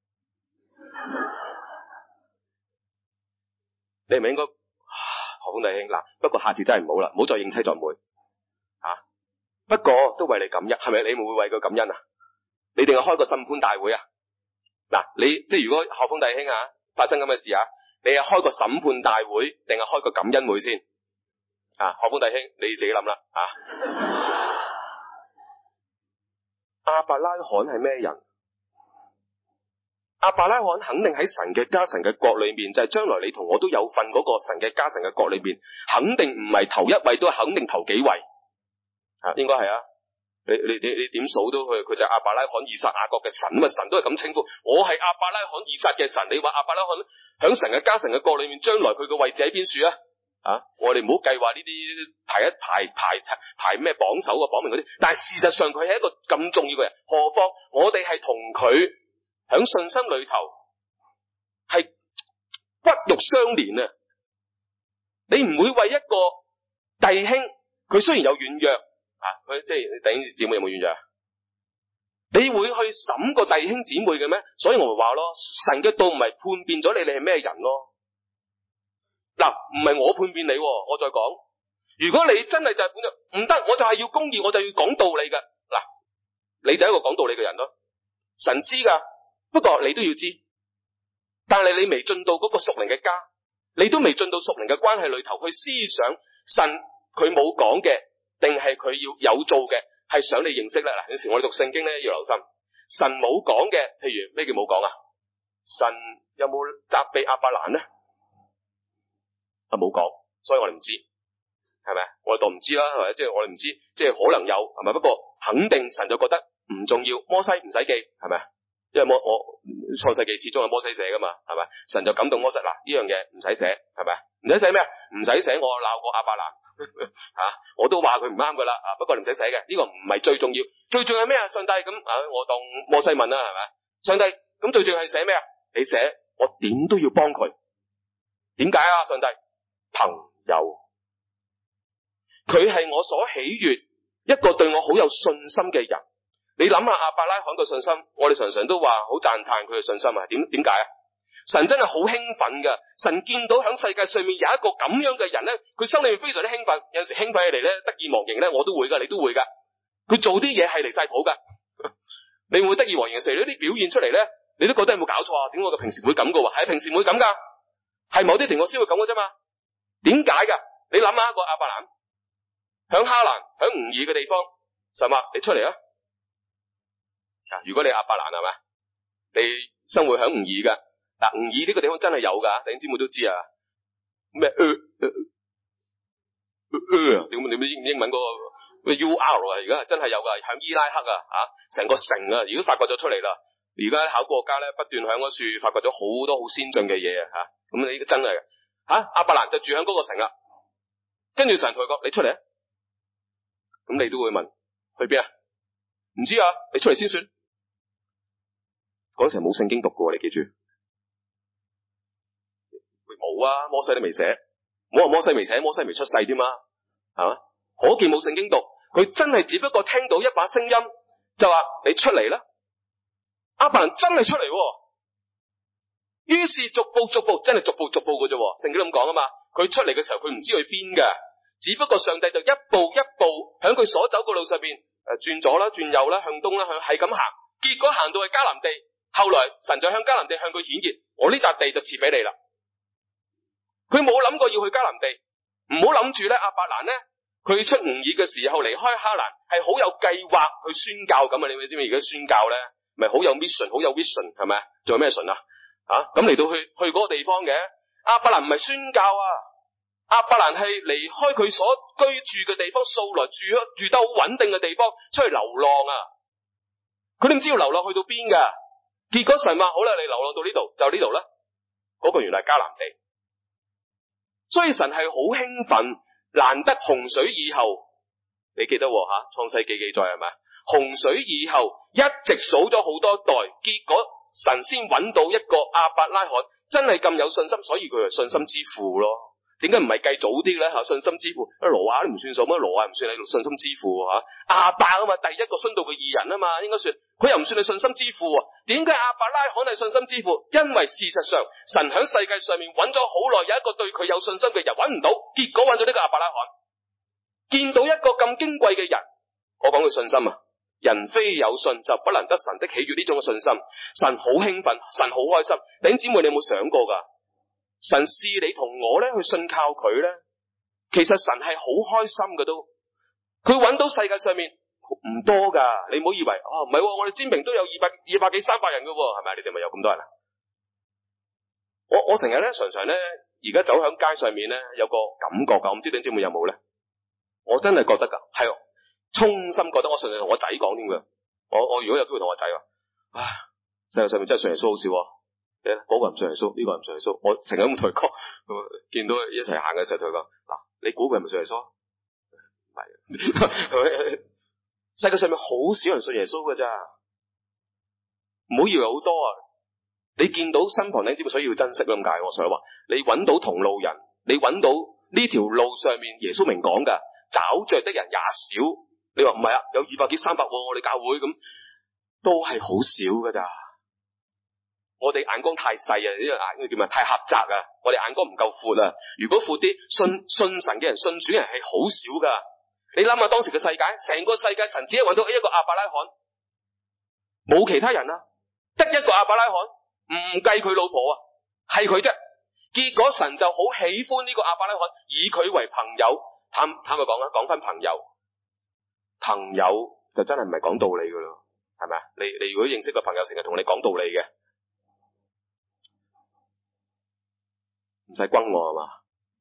你係咪應該學鋒弟兄嗱？不過下次真係唔好啦，唔好再認妻作妹啊！不過都為你感恩，係咪？你會唔會為佢感恩啊？你定係開個審判大會啊？嗱，你即係如果學鋒弟兄啊發生咁嘅事啊？你係開個審判大會定係開個感恩會先？啊，學鋒弟兄你自己諗啦啊！亞伯拉罕係咩人？亞伯拉罕肯定喺神嘅家、神嘅國裏面，就係、是、將來你同我都有份嗰個神嘅家、神嘅國裏面，肯定唔係頭一位，都係肯定頭幾位啊，應該係啊！你你你你點數都佢，佢就係亞伯拉罕、以撒、雅各嘅神啊嘛，神都係咁稱呼，我係亞伯拉罕、以撒嘅神。你話亞伯拉罕響神嘅家、神嘅國裏面，將來佢嘅位置喺邊處啊？啊，我哋唔好計劃呢啲排一排排排咩榜首啊、榜名嗰啲，但係事實上佢係一個咁重要嘅人，何況我哋係同佢響信心裏頭係骨肉相連啊！你唔會為一個弟兄，佢雖然有軟弱啊，佢即係弟兄姊妹有冇軟弱啊？你會去審個弟兄姊妹嘅咩？所以我咪話咯，神嘅道唔係判別咗你，你係咩人咯？嗱，唔係我判別你，我再講。如果你真係就係判咗，唔得，我就係要公義，我就要講道理嘅。嗱，你就係一個講道理嘅人咯。神知噶，不過你都要知。但係你未進到嗰個屬靈嘅家，你都未進到屬靈嘅關係裏頭去思想神佢冇講嘅，定係佢要有做嘅，係想你認識咧。嗱，有時我哋讀聖經咧要留心，神冇講嘅，譬如咩叫冇講啊？神有冇責備亞伯蘭咧？啊，冇講，所以我哋唔知，係咪？我哋當唔知啦，係咪？即係我哋唔知，即係可能有，係咪？不過肯定神就覺得唔重要，摩西唔使記，係咪？因為摩我創世記始終係摩西寫噶嘛，係咪？神就感動摩西，嗱，呢樣嘢唔使寫，係咪？唔使寫咩？唔使寫，我鬧過亞伯蘭吓，我都話佢唔啱噶啦，啊，不過你唔使寫嘅，呢個唔係最重要，最重要係咩啊？上帝咁啊，我當摩西問啦，係咪？上帝咁最重要係寫咩啊？你寫，我點都要幫佢，點解啊？上帝？朋友，佢係我所喜悅一個對我好有信心嘅人。你諗下亞伯拉罕嘅信心，我哋常常都話好讚嘆佢嘅信心啊。點點解啊？神真係好興奮噶，神見到響世界上面有一個咁樣嘅人咧，佢心裏面非常之興奮。有陣時興奮起嚟咧，得意忘形咧，我都會噶，你都會噶。佢做啲嘢係離晒譜噶，你會唔會得意忘形嘅時候，呢啲表現出嚟咧，你都覺得有冇搞錯啊？點解我平時會咁噶？係平時唔會咁噶，係某啲情況先會咁噶啫嘛。點解噶？你諗下一個亞伯蘭響哈蘭響吾爾嘅地方，神話你出嚟啊！如果你亞伯蘭係咪？你生活響吾爾嘅， 嗱，吾珥呢個地方真係有噶，弟兄姊妹都知啊。咩呃呃呃啊？點點英英文嗰個咩 U R 啊？而家真係有噶，響伊拉克啊，吓成個城啊，如果發掘咗出嚟啦。而家考古學家咧不斷響嗰處發掘咗好多好先進嘅嘢啊，吓咁你真係吓亞伯蘭就住響嗰個城啦。跟住神同佢講：你出嚟啊！咁你都會問去邊啊？唔知啊，你出嚟先算。嗰時冇聖經讀過，你記住。冇啊，摩西都未寫，唔好話摩西未寫，摩西未出世添嘛，係嘛？可見冇聖經讀，佢真係只不過聽到一把聲音，就話你出嚟啦。亞伯蘭真係出嚟，於是逐步逐步，真係逐步逐步嘅啫。聖經都咁講啊嘛，佢出嚟嘅時候，佢唔知去邊嘅，只不過上帝就一步一步響佢所走嘅路上邊誒轉左啦，轉右啦，向東啦，向係咁行，結果行到去迦南地，後來神就向迦南地向佢顯現，我呢笪地就賜俾你啦。佢冇諗過要去迦南地，唔好諗住咧，亞伯蘭咧，佢出吾珥嘅時候離開哈蘭係好有計劃去宣教咁啊！你知唔知而家宣教咧，咪好有 mission， 好有 vision 係咪？仲有咩 mission 啊？啊咁嚟到去去嗰個地方嘅亞伯蘭唔係宣教啊，亞伯蘭係離開佢所居住嘅地方，素來住住得好穩定嘅地方，出去流浪啊！佢都唔知要流浪去到邊噶，結果神話好啦，你流浪到呢度就呢度啦，嗰個原來係迦南地。所以神係好興奮，難得洪水以後，你記得吓創世記記載係咪？洪水以後一直數咗好多代，結果神先揾到一個亞伯拉罕，真係咁有信心，所以佢係信心之父咯。點解唔係計早啲咧吓？信心之父，羅亞都唔算數，乜羅亞唔算係信心之父吓？亞伯啊嘛，第一個殉道嘅義人啊嘛，應該算佢又唔算係信心之父啊？點解亞伯拉罕係信心之父？因為事實上神喺世界上面揾咗好耐，有一個對佢有信心嘅人揾唔到，結果揾咗呢個亞伯拉罕，見到一個咁矜貴嘅人，我講佢信心啊，人非有信就不能得神的喜悅，呢種嘅信心，神好興奮，神好開心。弟兄姊妹，你有冇想過噶？神試你同我咧去信靠佢咧，其實神係好開心嘅都。佢揾到世界上面唔多噶，你唔好以為哦唔係，我哋占平都有二百二百幾三百人噶，係咪？你哋咪有咁多人啊？我我成日咧常常咧，而家走響街上面咧，有個感覺噶，我唔知弟兄姊妹有冇咧？我真係覺得噶，係衷心覺得，我常常同我仔講添噶。我我如果有機會同我仔話，唉，世界上面真係信耶穌好少。嗰、那個唔信耶穌，呢、這個唔信耶穌，我成日咁同佢講，見到一齊行嘅時候同佢講，嗱，你估佢係咪信耶穌？唔係，世界上面好少人信耶穌㗎咋，唔好以為好多啊！你見到身旁弟兄姊妹，所以要珍惜咁解。我想話，你揾到同路人，你揾到呢條路上面耶穌明講㗎，找着的人也少。你話唔係啊？有二百幾三百，我哋教會咁都係好少㗎咋。我哋眼光太細啊！呢個眼叫咩？太狹窄啊！我哋眼光唔夠闊啊！如果闊啲，信信神嘅人、信主嘅人係好少噶。你諗下當時嘅世界，成個世界神只係揾到一個亞伯拉罕，冇其他人啊，得一個亞伯拉罕，唔計佢老婆啊，係佢啫。結果神就好喜歡呢個亞伯拉罕，以佢為朋友。坦坦白講啦，講翻朋友，朋友就真係唔係講道理噶咯，係咪啊？你你如果認識個朋友，成日同你講道理嘅。唔使轟我係嘛？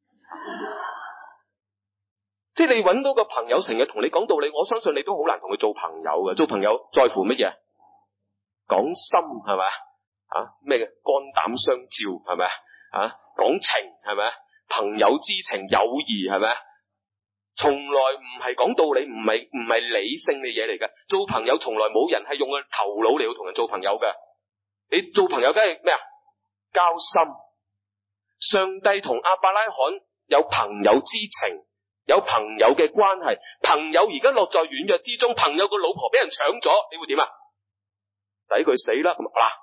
即係你揾到個朋友成日同你講道理，我相信你都好難同佢做朋友嘅。做朋友在乎乜嘢？講心係咪啊？咩嘅肝膽相照係咪啊？講情係咪？朋友之情友誼係咪？從來唔係講道理，唔係唔係理性嘅嘢嚟嘅。做朋友從來冇人係用個頭腦嚟去同人做朋友嘅。你做朋友梗係咩啊？交心。上帝同亞伯拉罕有朋友之情，有朋友嘅關係。朋友而家落在軟弱之中，朋友個老婆俾人搶咗，你會點啊？抵佢死啦！咁嗱，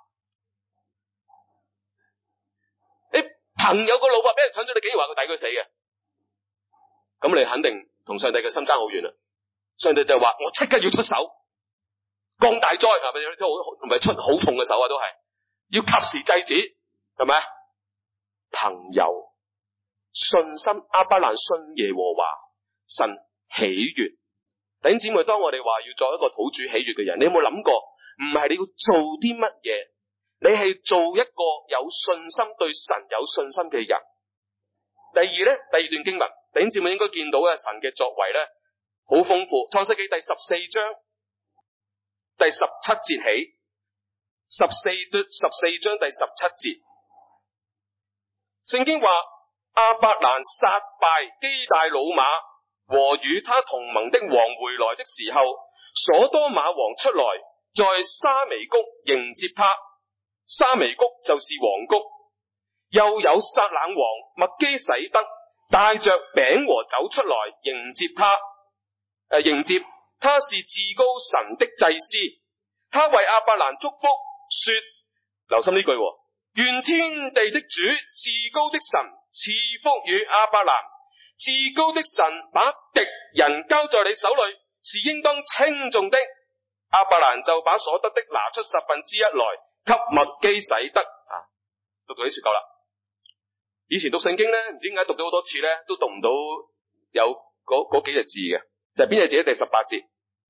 你朋友個老婆俾人搶咗，你竟然話佢抵佢死嘅，咁你肯定同上帝嘅心爭好遠啦。上帝就話我即刻要出手，降大災係咪？即係好唔係出好重嘅手啊？都係要及時制止，係咪？朋友信心，亞伯蘭信耶和華，神喜悅。弟兄姊妹，當我哋話要做一個討主喜悅嘅人，你有冇諗過？唔係你要做啲乜嘢， 你係做一個有信心、對神有信心嘅人。第二咧，第二段經文，弟兄姊妹應該見到嘅神嘅作為咧，好豐富。創世記第十四章第十七節起，十四十四章第十七節，聖經話亞伯蘭殺敗基大老馬和與他同盟的王回來的時候，所多瑪王出來，在沙彌谷迎接他。沙彌谷就是王谷。又有撒冷王麥基洗德帶着餅和酒出來迎接他，誒、呃、迎接他是至高神的祭司。他為亞伯蘭祝福說，留心呢句，願天地的主至高的神賜福與亞伯蘭。至高的神把敵人交在你手裏，是應當稱頌的。亞伯蘭就把所得的拿出十分之一來給麥基洗德。啊，讀到呢處夠啦。以前讀聖經咧，唔知點解讀咗好多次咧，都讀唔到有嗰嗰幾隻字嘅，就係邊隻字？第十八節，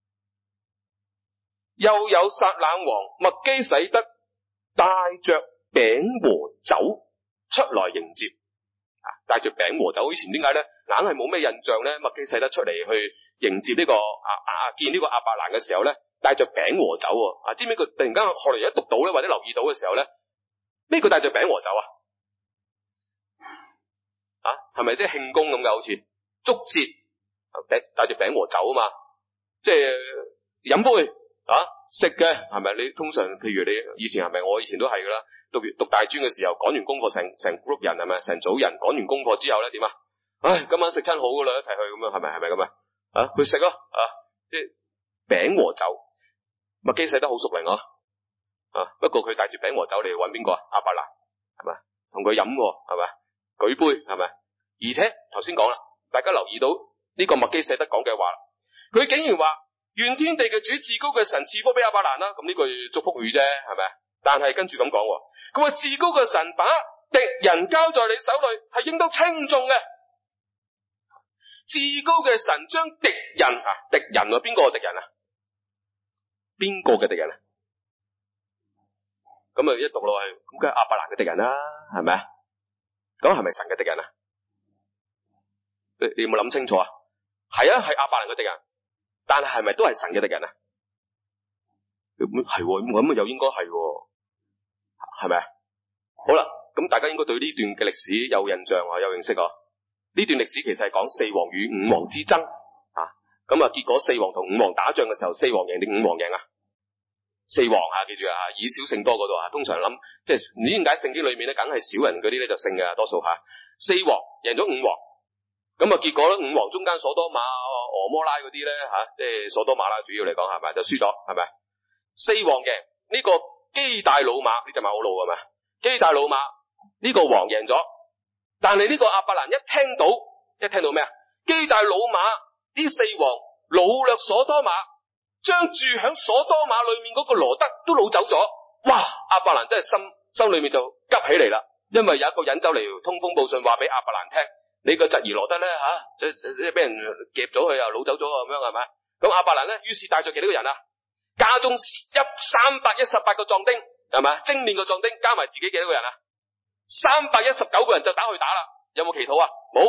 又有撒冷王麥基洗德帶着餅和酒出來迎接。啊，帶着餅和酒，以前點解咧，硬係冇咩印象咧？麥基洗德出嚟去迎接呢、這個啊啊見呢個亞伯蘭嘅時候咧，帶着餅和酒啊，知唔知佢突然間後來一讀到咧，或者留意到嘅時候咧，咩叫帶着餅和酒啊？啊，係咪即係慶功咁噶？好似祝節，帶住餅和酒啊嘛，即係飲杯啊，食嘅係咪？你通常譬如你以前係咪？我以前都係噶啦，讀讀大專嘅時候，趕完功課成成 group 人係咪？成組人趕完功課之後咧點啊？唉，今晚食餐好噶啦，一齊去咁樣，係咪？係咪咁啊？啊，去食咯啊，即係餅和酒。麥基洗德好熟靈啊，啊，不過佢帶住餅和酒嚟搵邊個啊？亞伯蘭係咪？同佢飲係咪？舉杯係咪？而且頭先講啦，大家留意到呢個麥基洗德講嘅話，佢竟然話願天地嘅主至高嘅神賜福俾亞伯蘭啦，咁呢句祝福語啫，係咪？但係跟住咁講，佢話至高嘅神把敵人交在你手裏，係應當稱頌嘅。至高嘅神將敵人啊，敵人啊，邊個嘅敵人啊？邊個嘅敵人啊？咁啊一讀落去，咁梗係亞伯蘭嘅敵人啦，係咪啊？咁係咪神嘅敵人啊？你你有冇諗清楚啊？係啊，係亞伯蘭嘅敵人，但係係咪都係神嘅敵人啊？係咁咁又應該係，係咪啊？好啦，咁大家應該對呢段嘅歷史有印象啊，有認識啊？呢段歷史其實係講四王與五王之爭啊。咁啊，結果四王同五王打仗嘅時候，四王贏定五王贏啊？四王啊，記住啊，以少勝多嗰度啊。通常諗即係唔知點解聖經裏面咧，梗係少人嗰啲咧就勝嘅，多數吓。四王贏咗五王，咁啊結果咧，五王中間所多瑪、俄摩拉嗰啲咧吓，即係所多瑪啦，主要嚟講係咪就輸咗係咪？四王贏呢、這個基大老馬呢隻馬好老係咪？基大老馬呢、這個王贏咗，但係呢個亞伯蘭一聽到一聽到咩啊？基大老馬呢四王擄掠所多瑪，將住響所多瑪裏面嗰個羅德都擄走咗。哇！亞伯蘭真係心心裏面就急起嚟啦，因為有一個人走嚟通風報信話俾亞伯蘭聽，你個侄兒羅德咧吓，即係俾人夾咗佢啊，擄走咗咁樣係咪？咁亞伯蘭咧，於是帶咗幾多個人啊？家中一三百一十八個壯丁係咪？精練個壯丁加埋自己幾多個人啊？三百一十九個人就打去打啦。有冇祈禱啊？冇，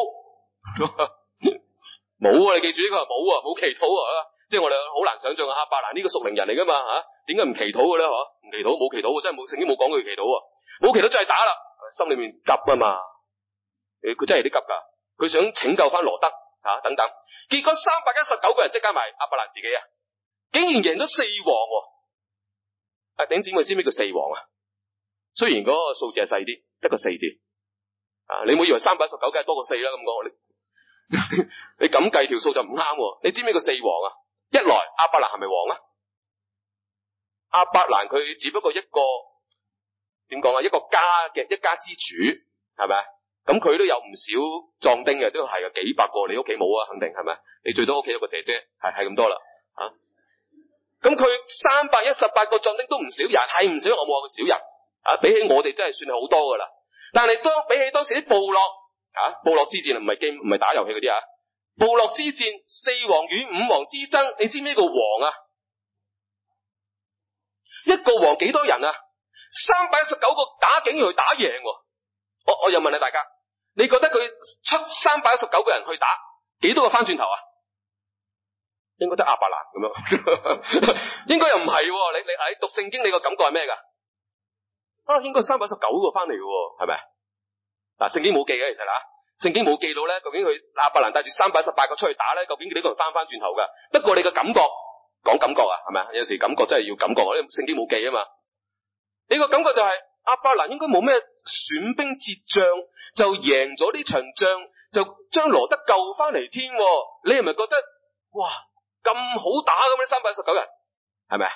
冇啊！你記住呢個係冇啊，冇祈禱啊！即係我哋好難想象亞伯蘭呢個屬靈人嚟噶嘛吓？點解唔祈禱嘅咧？嗬，唔祈禱冇祈禱，真係冇聖經冇講佢祈禱，冇祈禱真係打啦，心裏面急啊嘛！誒，佢真係有啲急噶，佢想拯救翻羅德吓、啊、等等。結果三百一十九個人即加埋亞伯蘭自己啊，竟然贏咗四王。啊，頂姊妹知咩叫四王啊？雖然嗰個數字係細啲，一個四字啊，你唔好以為三百一十九梗係多過四啦咁講，你你咁計條數就唔啱。你知咩叫四王啊？一來亞伯蘭係咪王啊？亞伯蘭佢只不過一個點講啊？一個家嘅一家之主係咪？咁佢都有唔少壯丁嘅，都係啊幾百個。你屋企冇啊？肯定係咪？你最多屋企有個姐姐，係係咁多啦吓。咁佢三百一十八個壯丁都唔少人，係唔少，我冇話佢少人啊。比起我哋真係算係好多噶啦。但係當比起當時啲部落啊，部落之戰唔係機唔係打遊戲嗰啲啊，部落之戰四王與五王之爭，你知咩叫王啊？一個王幾多人啊？ 三百一十九個打竟然去打贏。我我又問下大家，你覺得佢出三百一十九個人去打，幾多個翻轉頭啊？應該得亞伯蘭咁樣，應該又唔係。你你喺讀聖經，你個感覺係咩噶？啊，應該三百一十九個翻嚟嘅，係咪？嗱，聖經冇記嘅，其實啦，聖經冇記到咧，究竟佢亞伯蘭帶住三百一十八個出去打咧，究竟幾多個人翻翻轉頭噶？不過你個感覺，講感覺啊，係咪？有時感覺真係要感覺，因為聖經冇記啊嘛。你個感覺就係、是、亞伯蘭應該冇咩損兵折將，就贏咗呢場仗，就將羅得救翻嚟添。你係咪覺得哇咁好打咁呢？三百一十九人係咪啊？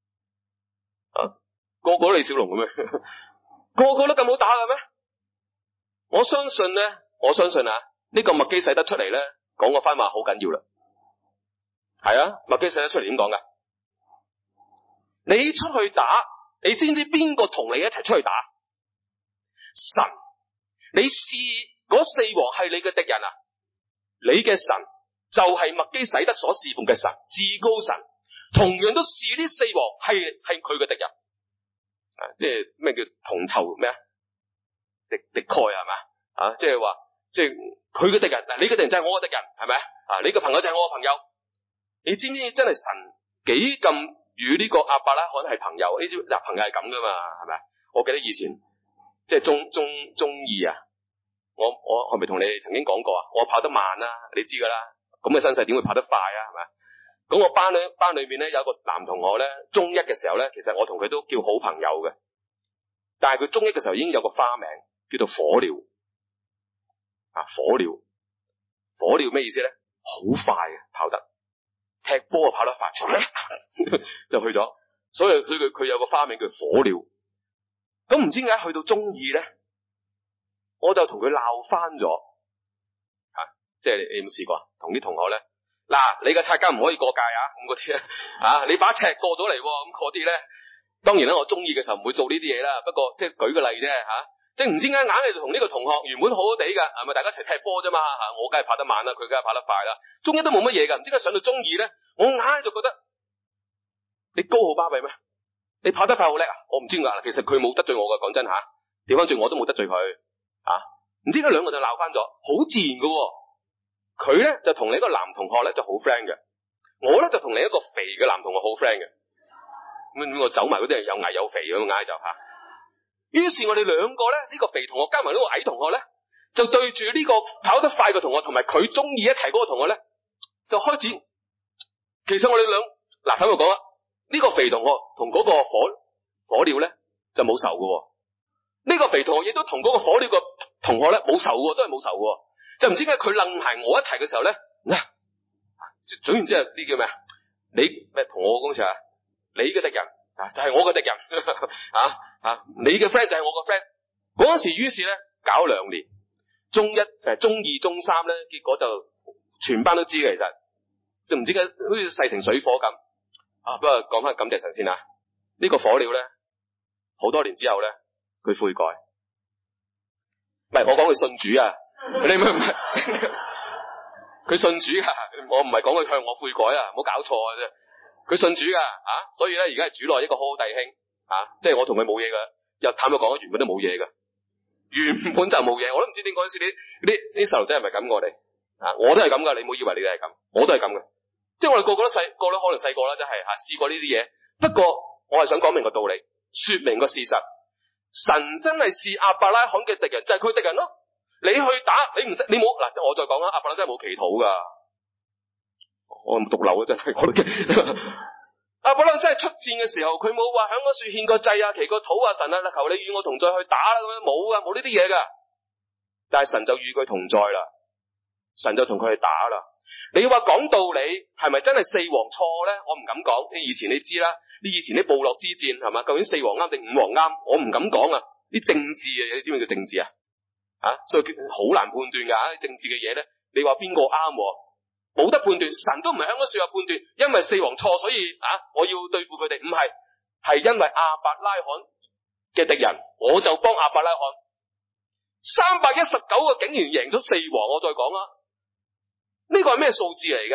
個個都李小龍咁樣，個個都咁好打嘅咩？我相信咧，我相信啊，呢、這個麥基洗德出嚟咧，講個番話好緊要啦。係啊，麥基洗德出嚟點講噶？你出去打，你知唔知邊個同你一齊出去打？神，你試嗰四王係你嘅敵人啊？你嘅神就係麥基洗德所侍奉嘅神，至高神，同樣都視呢四王係係佢嘅敵人。啊，即係咩叫同仇咩啊？敵敵愾係嘛？啊，即係話，即係佢嘅敵人嗱，你嘅敵人就係我嘅敵人，係咪啊？你嘅朋友就係我嘅朋友。你知唔知真係神幾咁與呢個亞伯拉罕係朋友？呢啲嗱朋友係咁噶嘛，係咪？我記得以前即係中中中二啊，我我係咪同你曾經講過啊？我跑得慢啦，你知噶啦，咁嘅身世點會跑得快啊？係咪？咁我班咧班裏面咧有一個男同學咧，中一嘅時候咧，其實我同佢都叫好朋友嘅，但係佢中一嘅時候已經有個花名叫做火鳥啊，火鳥，火鳥咩意思咧？好快嘅跑得，踢波啊跑得快，就去咗，所以佢佢佢有個花名叫火鳥。咁唔知點解去到中二咧，我就同佢鬧翻咗啊！即係你，你有冇試過同啲同學咧？嗱，你嘅擦膠唔可以過界啊！咁嗰啲啊，你把尺過咗嚟，咁嗰啲咧，當然啦，我中意嘅時候唔會做呢啲嘢啦。不過即係舉個例啫吓，即係唔知點解硬係同呢個同學原本好好地噶，係咪大家一齊踢波啫嘛吓？我梗係跑得慢啦，佢梗係跑得快啦。中一都冇乜嘢噶，唔知點解上到中二咧，我硬係就覺得你高號巴閉咩？你跑得快好叻啊！我唔知點解，其實佢冇得罪我噶，講真吓，調翻轉我都冇得罪佢啊。唔知點解兩個就鬧翻咗，好自然噶。佢咧就同你一個男同學咧就好 friend 嘅，我咧就同另一個肥嘅男同學好 friend 嘅。咁我走埋嗰啲係又矮又肥咁嗌就吓。於是我哋兩個咧，呢個肥同學加埋呢個矮同學咧，就對住呢個跑得快嘅同學同埋佢中意一齊嗰個同學咧，就開始。其實我哋兩嗱，睇我講啦，呢個肥同學同嗰個火火鳥咧就冇仇嘅，呢個肥同學亦都同嗰個火鳥個同學咧冇仇嘅，都係冇仇嘅。就唔知點解佢楞埋我一齊嘅時候咧，嗱，總言之係呢叫咩啊？你咩同我講詞啊？你嘅敵人啊，就係我嘅敵人啊啊！你嘅 friend 就係我嘅 friend。嗰陣時，於是咧搞兩年，中一誒中二中三咧，結果就全班都知嘅，其實就唔知點解好似勢成水火咁啊！不過講翻感謝神先啊，呢個火鳥咧，好多年之後咧，佢悔改，唔係我講佢信主啊。你唔係唔係佢信主噶，我唔係講佢向我悔改啊，唔好搞錯啊啫。佢信主噶啊，所以咧而家係主內一個好好弟兄啊，即係我同佢冇嘢噶，又坦白講，原本都冇嘢噶，原本就冇嘢。我都唔知點嗰陣時啲啲啲細路仔係咪咁我哋啊？我都係咁噶，你唔好以為你哋係咁，我都係咁嘅。即係我哋個個都細個都可能細個啦，真係吓試過呢啲嘢。不過我係想講明個道理，說明個事實，神真係視亞伯拉罕嘅敵人就係佢敵人咯。你去打，你唔識，你冇嗱，我再講啦，亞伯拉罕真係冇祈禱噶，我唔讀漏啊，真係我都驚。亞伯拉罕真係出戰嘅時候，佢冇話響嗰樹獻個祭啊，祈個禱啊，神啊，求你與我同在去打啦，咁樣冇噶，冇呢啲嘢噶。但係神就與佢同在啦，神就同佢去打啦。你話講道理係咪真係四王錯咧？我唔敢講。你以前你知啦，你以前啲部落之戰係嘛？究竟四王啱定五王啱？我唔敢講啊。啲政治啊，你知唔知叫政治啊？啊，所以好難判斷噶，政治嘅嘢咧，你話邊個啱，冇得判斷，神都唔係響嗰樹下判斷，因為四王錯，所以啊，我要對付佢哋，唔係，係因為亞伯拉罕嘅敵人，我就幫亞伯拉罕。三百一十九個竟然贏咗四王，我再講啦，呢個係咩數字嚟噶？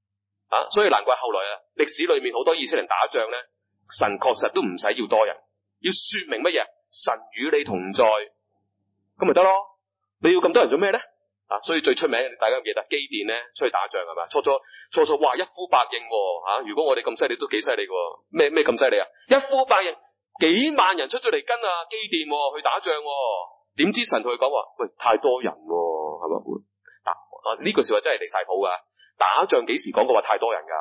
啊，所以難怪後來啊，歷史裏面好多以色列人打仗咧，神確實都唔使要多人， 要說明乜嘢？神與你同在，咁咪得咯。你要咁多人做咩咧？啊，所以最出名，大家記得基甸咧出去打仗係嘛？初初初初，哇，一呼百應吓、啊。如果我哋咁犀利，都幾犀利嘅。咩咩咁犀利啊？一呼百應，幾萬人出咗嚟跟啊基甸、啊、去打仗、啊。點知神同佢講話，喂，太多人係嘛？嗱，啊呢句說話真係離晒譜噶。打仗幾時講過話太多人噶？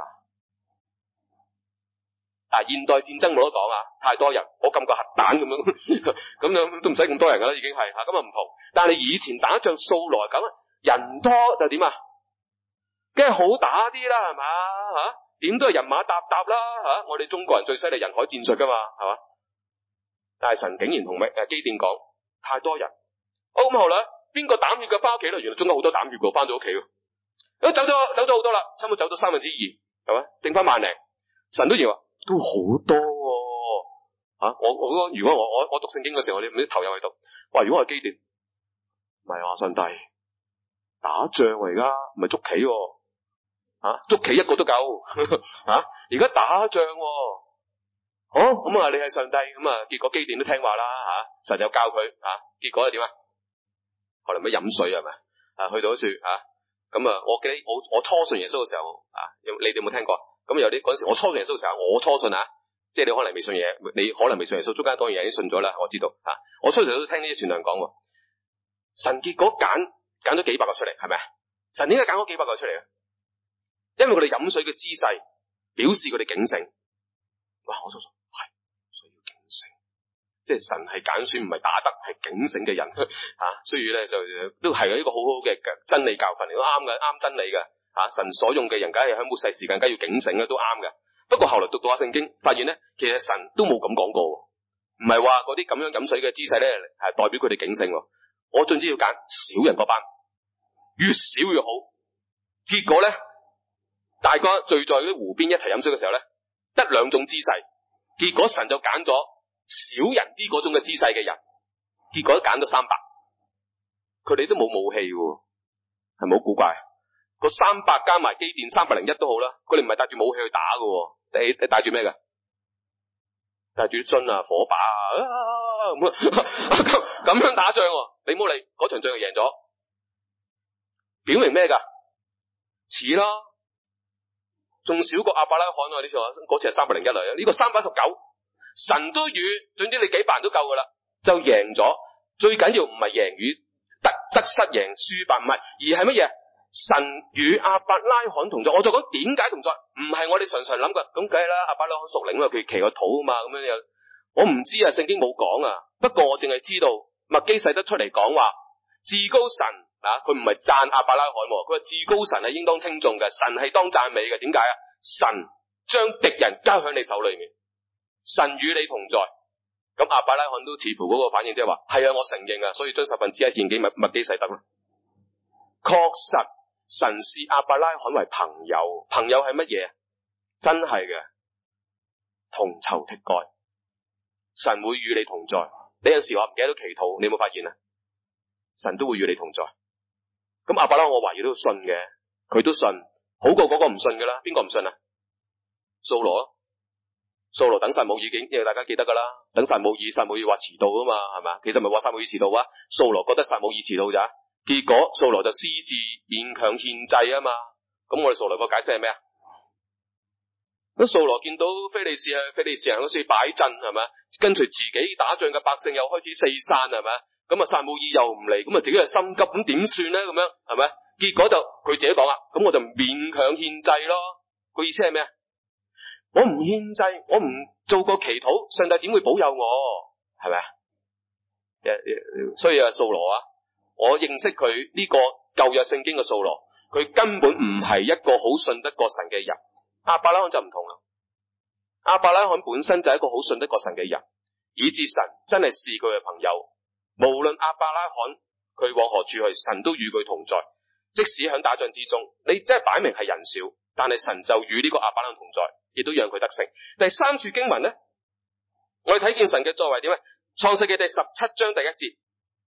但係現代戰爭冇得講啊，太多人，我撳個核彈咁樣，咁樣都唔使咁多人噶啦，已經係吓，咁啊唔同。但係以前打仗素來咁，人多就點啊？梗係好打啲啦，係嘛吓？點都係人馬沓沓啦吓。我哋中國人最犀利人海戰術噶嘛，係嘛？但係神竟然同咩誒基甸講太多人。好，咁後來邊個膽怯嘅翻屋企啦？原來中間好多膽怯嘅翻咗屋企，咁走咗走咗好多啦，差唔多走咗三分之二，係嘛？剩翻萬零，神都認話。都好多喎、啊啊，我我如果我我我讀聖經嘅時候，我哋唔知投入去讀。哇！如果係基甸，唔係話上帝打仗喎，而家唔係捉棋喎，啊捉棋一個都夠啊！而家打仗喎，好咁啊！你係上帝咁啊，結果基甸都聽話啦吓、啊，神又教佢吓、啊，結果係點啊？後來咪飲水係咪啊？去到嗰處吓，咁啊！我記得我我初信耶穌嘅時候啊，有你哋有冇聽過？咁有啲嗰陣時，我初信耶穌嘅時候，我初信啊，即係你可能未信耶，你可能未信耶穌，中間當然已經信咗啦，我知道啊。我初信都聽呢啲傳道人講，神結果揀揀咗幾百個出嚟，係咪啊？神點解揀咗幾百個出嚟啊？因為佢哋飲水嘅姿勢表示佢哋警醒。哇！我初信係需要警醒，即係神係揀選唔係打得，係警醒嘅人啊。所以咧就都係一個好好嘅真理教訓嚟，都啱嘅，啱真理嘅。啊！神所用嘅人，梗係喺末世時間，梗係要警醒咧，都啱嘅。不過後來讀到下聖經，發現咧，其實神都冇咁講過，唔係話嗰啲咁樣飲水嘅姿勢咧，係代表佢哋警醒。我總之要揀少人嗰班，越少越好。結果咧，大家聚在啲湖邊一齊飲水嘅時候咧，得兩種姿勢。結果神就揀咗少人啲嗰種嘅姿勢嘅人，結果都揀咗三百，佢哋都冇武器嘅，係咪好古怪？個三百加埋基甸三百零一都好啦，佢哋唔係帶住武器去打嘅，你你帶住咩嘅？帶住啲樽啊、火把啊咁咁樣打仗，你唔好理嗰場仗就贏咗，表明咩噶？似啦，仲少過亞伯拉罕啊！呢次嗰次係三百零一嚟啊，呢個三百一十九，神都與，總之你幾百人都夠噶啦，就贏咗。最緊要唔係贏與得得失贏輸敗，唔係，而係乜嘢？神與亞伯拉罕同在，我就講點解同在，唔係我哋常常諗嘅，咁梗係啦，亞伯拉罕屬靈啊，佢騎個肚啊嘛，咁樣又，我唔知啊，聖經冇講啊，不過我淨係知道麥基洗德出嚟講話，至高神啊，佢唔係讚亞伯拉罕，佢話至高神係應當稱頌嘅，神係當讚美嘅，點解啊？神將敵人交響你手裏面，神與你同在，咁亞伯拉罕都似乎嗰個反應即係話，係啊，我承認啊，所以將十分之一獻給麥麥基洗德啦，確實。神視亞伯拉罕為朋友，朋友係乜嘢？真係嘅，同仇敵愾。神會與你同在。你有時話唔記得禱禱，你有冇發現啊？神都會與你同在。咁亞伯拉罕我懷疑都信嘅，佢都信，好過嗰個唔信噶啦。邊個唔信啊？掃羅咯，掃羅等撒母耳已經，因為大家記得噶啦，等撒母耳，撒母耳話遲到啊嘛，係嘛？其實唔係話撒母耳遲到啊，掃羅覺得撒母耳遲到咋？結果掃羅就私自勉強獻祭啊嘛，咁我哋掃羅個解釋係咩啊？咁掃羅見到非利士啊，非利士人好似擺陣係咪？跟隨自己打仗嘅百姓又開始四散係咪？咁啊撒母耳又唔嚟，咁啊自己又心急，咁點算咧？咁樣係咪？結果就佢自己講啦，咁我就勉強獻祭咯。個意思係咩啊？我唔獻祭，我唔做個祈禱，上帝點會保佑我？係咪啊？所以啊，掃羅啊。我認識佢呢個舊約聖經嘅掃羅，佢根本唔係一個好信得過神嘅人。亞伯拉罕就唔同啦，亞伯拉罕本身就係一個好信得過神嘅人，以致神真係視佢嘅朋友。無論亞伯拉罕佢往何處去，神都與佢同在。即使喺打仗之中，你真係擺明係人少，但係神就與呢個亞伯拉罕同在，亦都讓佢得勝。第三處經文呢，我哋睇見神嘅作為點咧？創世記第十七章第一節。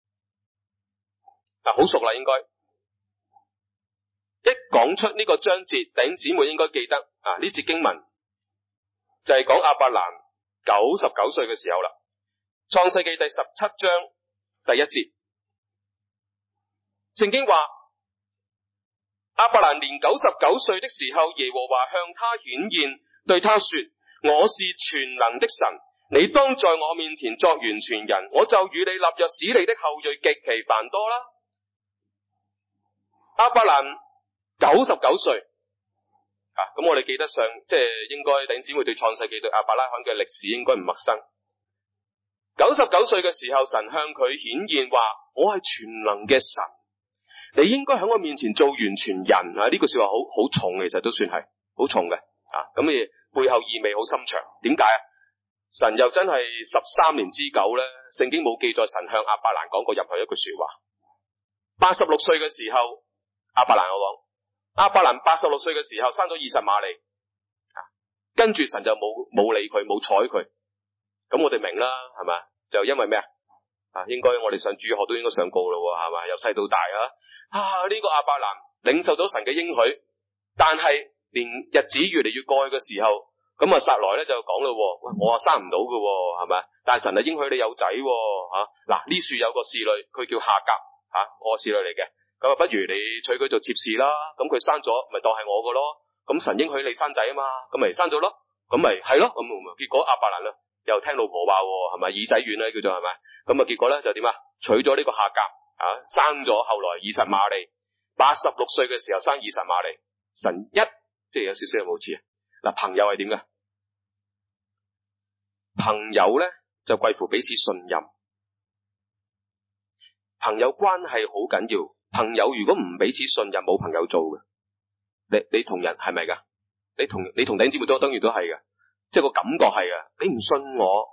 嗱，好熟啦，應該一講出呢個章節，弟兄姊妹應該記得啊，呢節經文就係講亞伯蘭九十九歲嘅時候啦。 創世記第十七章第一節，聖經話亞伯蘭年九十九歲的時候，耶和華向他顯現，對他說：我是全能的神，你當在我面前作完全人，我就與你立約，使你的後裔極其繁多啦。亞伯蘭九十九歲啊，咁我哋記得上，即係應該弟兄姊妹對創世記對亞伯拉罕嘅歷史應該唔陌生。九十九歲嘅時候，神向佢顯現話：我係全能嘅神，你應該喺我面前做完全人啊！呢句說話好好重，其實都算係好重嘅啊。咁嘅背後意味好深長。點解啊？神又真係十三年之久咧，聖經冇記載神向亞伯蘭講過任何一句說話。八十六歲嘅時候，亞伯蘭我講，亞伯蘭八十六歲嘅時候生咗以實瑪利啊，跟住神就冇冇理佢，冇睬佢。咁我哋明啦，係咪？就因為咩啊？啊，應該我哋上主學都應該上過咯，係咪？由細到大啊，啊呢、這個亞伯蘭領受到神嘅應許，但係連日子越嚟越過去嘅時候，咁啊撒萊咧就講咯，喂，我啊生唔到嘅，係咪？但係神啊應許你有仔，吓嗱呢處有個侍女，佢叫夏甲，吓、啊、我侍女嚟嘅，咁啊不如你娶佢做妾侍啦，咁佢生咗咪當係我嘅咯，咁神應許你生仔啊嘛，咁咪生咗咯，咁咪係咯，咁結果亞伯蘭啦。又聽老婆話，係咪耳仔軟咧？叫做係咪？咁啊，結果咧就點啊？娶咗呢個夏甲啊，生咗後來以實瑪利。八十六歲嘅時候生以實瑪利。神一即係有少少有冇似啊？嗱，朋友係點噶？朋友咧就貴乎彼此信任。朋友關係好緊要。朋友如果唔彼此信任，冇朋友做嘅。你你同人係咪噶？你同你同弟兄姊妹都當然都係嘅。即係個感覺係啊，你唔信我，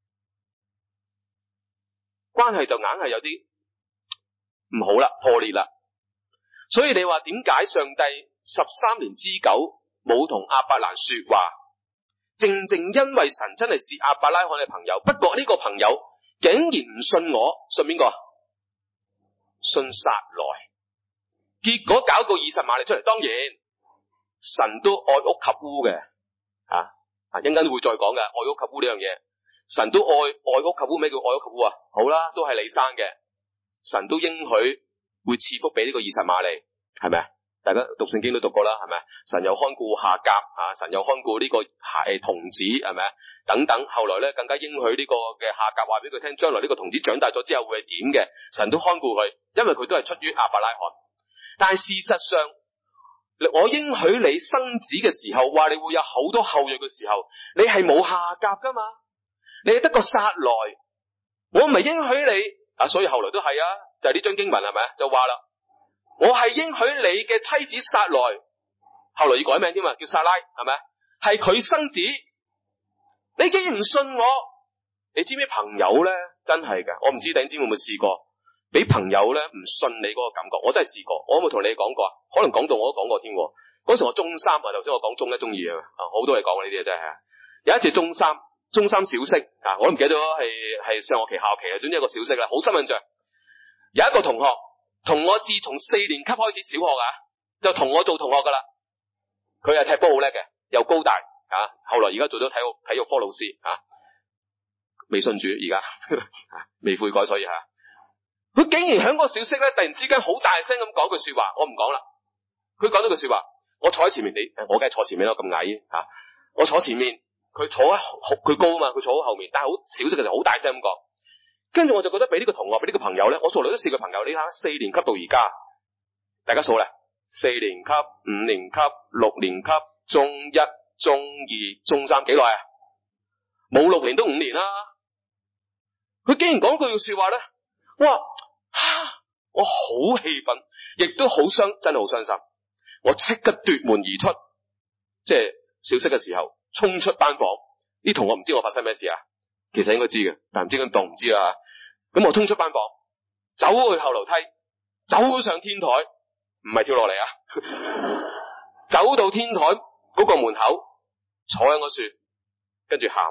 關係就硬係有啲唔好啦，破裂啦。所以你話點解上帝十三年之久冇同亞伯蘭說話？正正因為神真係是亞伯拉罕嘅朋友，不過呢個朋友竟然唔信我，信邊個？信撒萊。結果搞個以實瑪利出嚟，當然神都愛屋及烏嘅啊。啊，一陣間會再講嘅愛屋及烏呢樣嘢，神都愛愛屋及烏。咩叫愛屋及烏啊？好啦，都係你生嘅，神都應許會賜福俾呢個以實瑪利，係咪啊？大家讀聖經都讀過啦，係咪？神又看顧夏甲啊，神又看顧呢個孩童子，係咪啊？等等，後來咧更加應許呢個嘅夏甲話俾佢聽，將來呢個童子長大咗之後會係點嘅，神都看顧佢，因為佢都係出於亞伯拉罕。但係事實上，我應許你生子嘅時候，話你會有好多後裔嘅時候，你係冇夏甲噶嘛？你係得個撒萊，我唔係應許你啊，所以後來都係啊，就係呢張經文係咪？就話啦，我係應許你嘅妻子撒萊，後來要改名添啊，叫撒拉，係咪？係佢生子，你竟然唔信我？你知唔知朋友咧真係噶？我唔知弟兄姊妹有冇試過？俾朋友咧唔信你嗰個感覺，我真係試過。我有冇同你講過啊？可能講到我都講過添。嗰時我中三啊，頭先我講中一中二啊，好多嘢講呢啲嘢真係。有一次中三，中三小息啊，我都唔記得咗係係上學期、下學期啊，總之一個小息啦，好深印象。有一個同學同我自從四年級開始小學啊，就同我做同學噶啦。佢係踢波好叻嘅，又高大啊。後來而家做咗體育體育科老師啊，未信主而家，未悔改，所以吓。佢竟然喺嗰個小息咧，突然之間好大聲咁講句說話，我唔講啦。佢講咗句說話，我坐喺前面，你我梗係坐前面咯，咁矮吓，我坐前面，佢坐喺佢高啊嘛，佢坐喺後面，但係好小息嘅時候好大聲咁講。跟住我就覺得俾呢個同學，俾呢個朋友咧，我數嚟都四個朋友，你睇下四年級到而家，大家數咧，四年級、五年級、六年級、中一、中二、中三，幾耐啊？冇六年都五年啦。佢竟然講句說話咧，哇！我好氣憤，亦都好傷，真係好傷心。我即刻奪門而出，即係小息嘅時候，衝出班房。啲同學唔知我發生咩事啊，其實應該知嘅，但唔知咁當唔知啊。咁我衝出班房，走去後樓梯，走上天台，唔係跳落嚟啊，走到天台嗰個門口，坐喺嗰樹，跟住喊。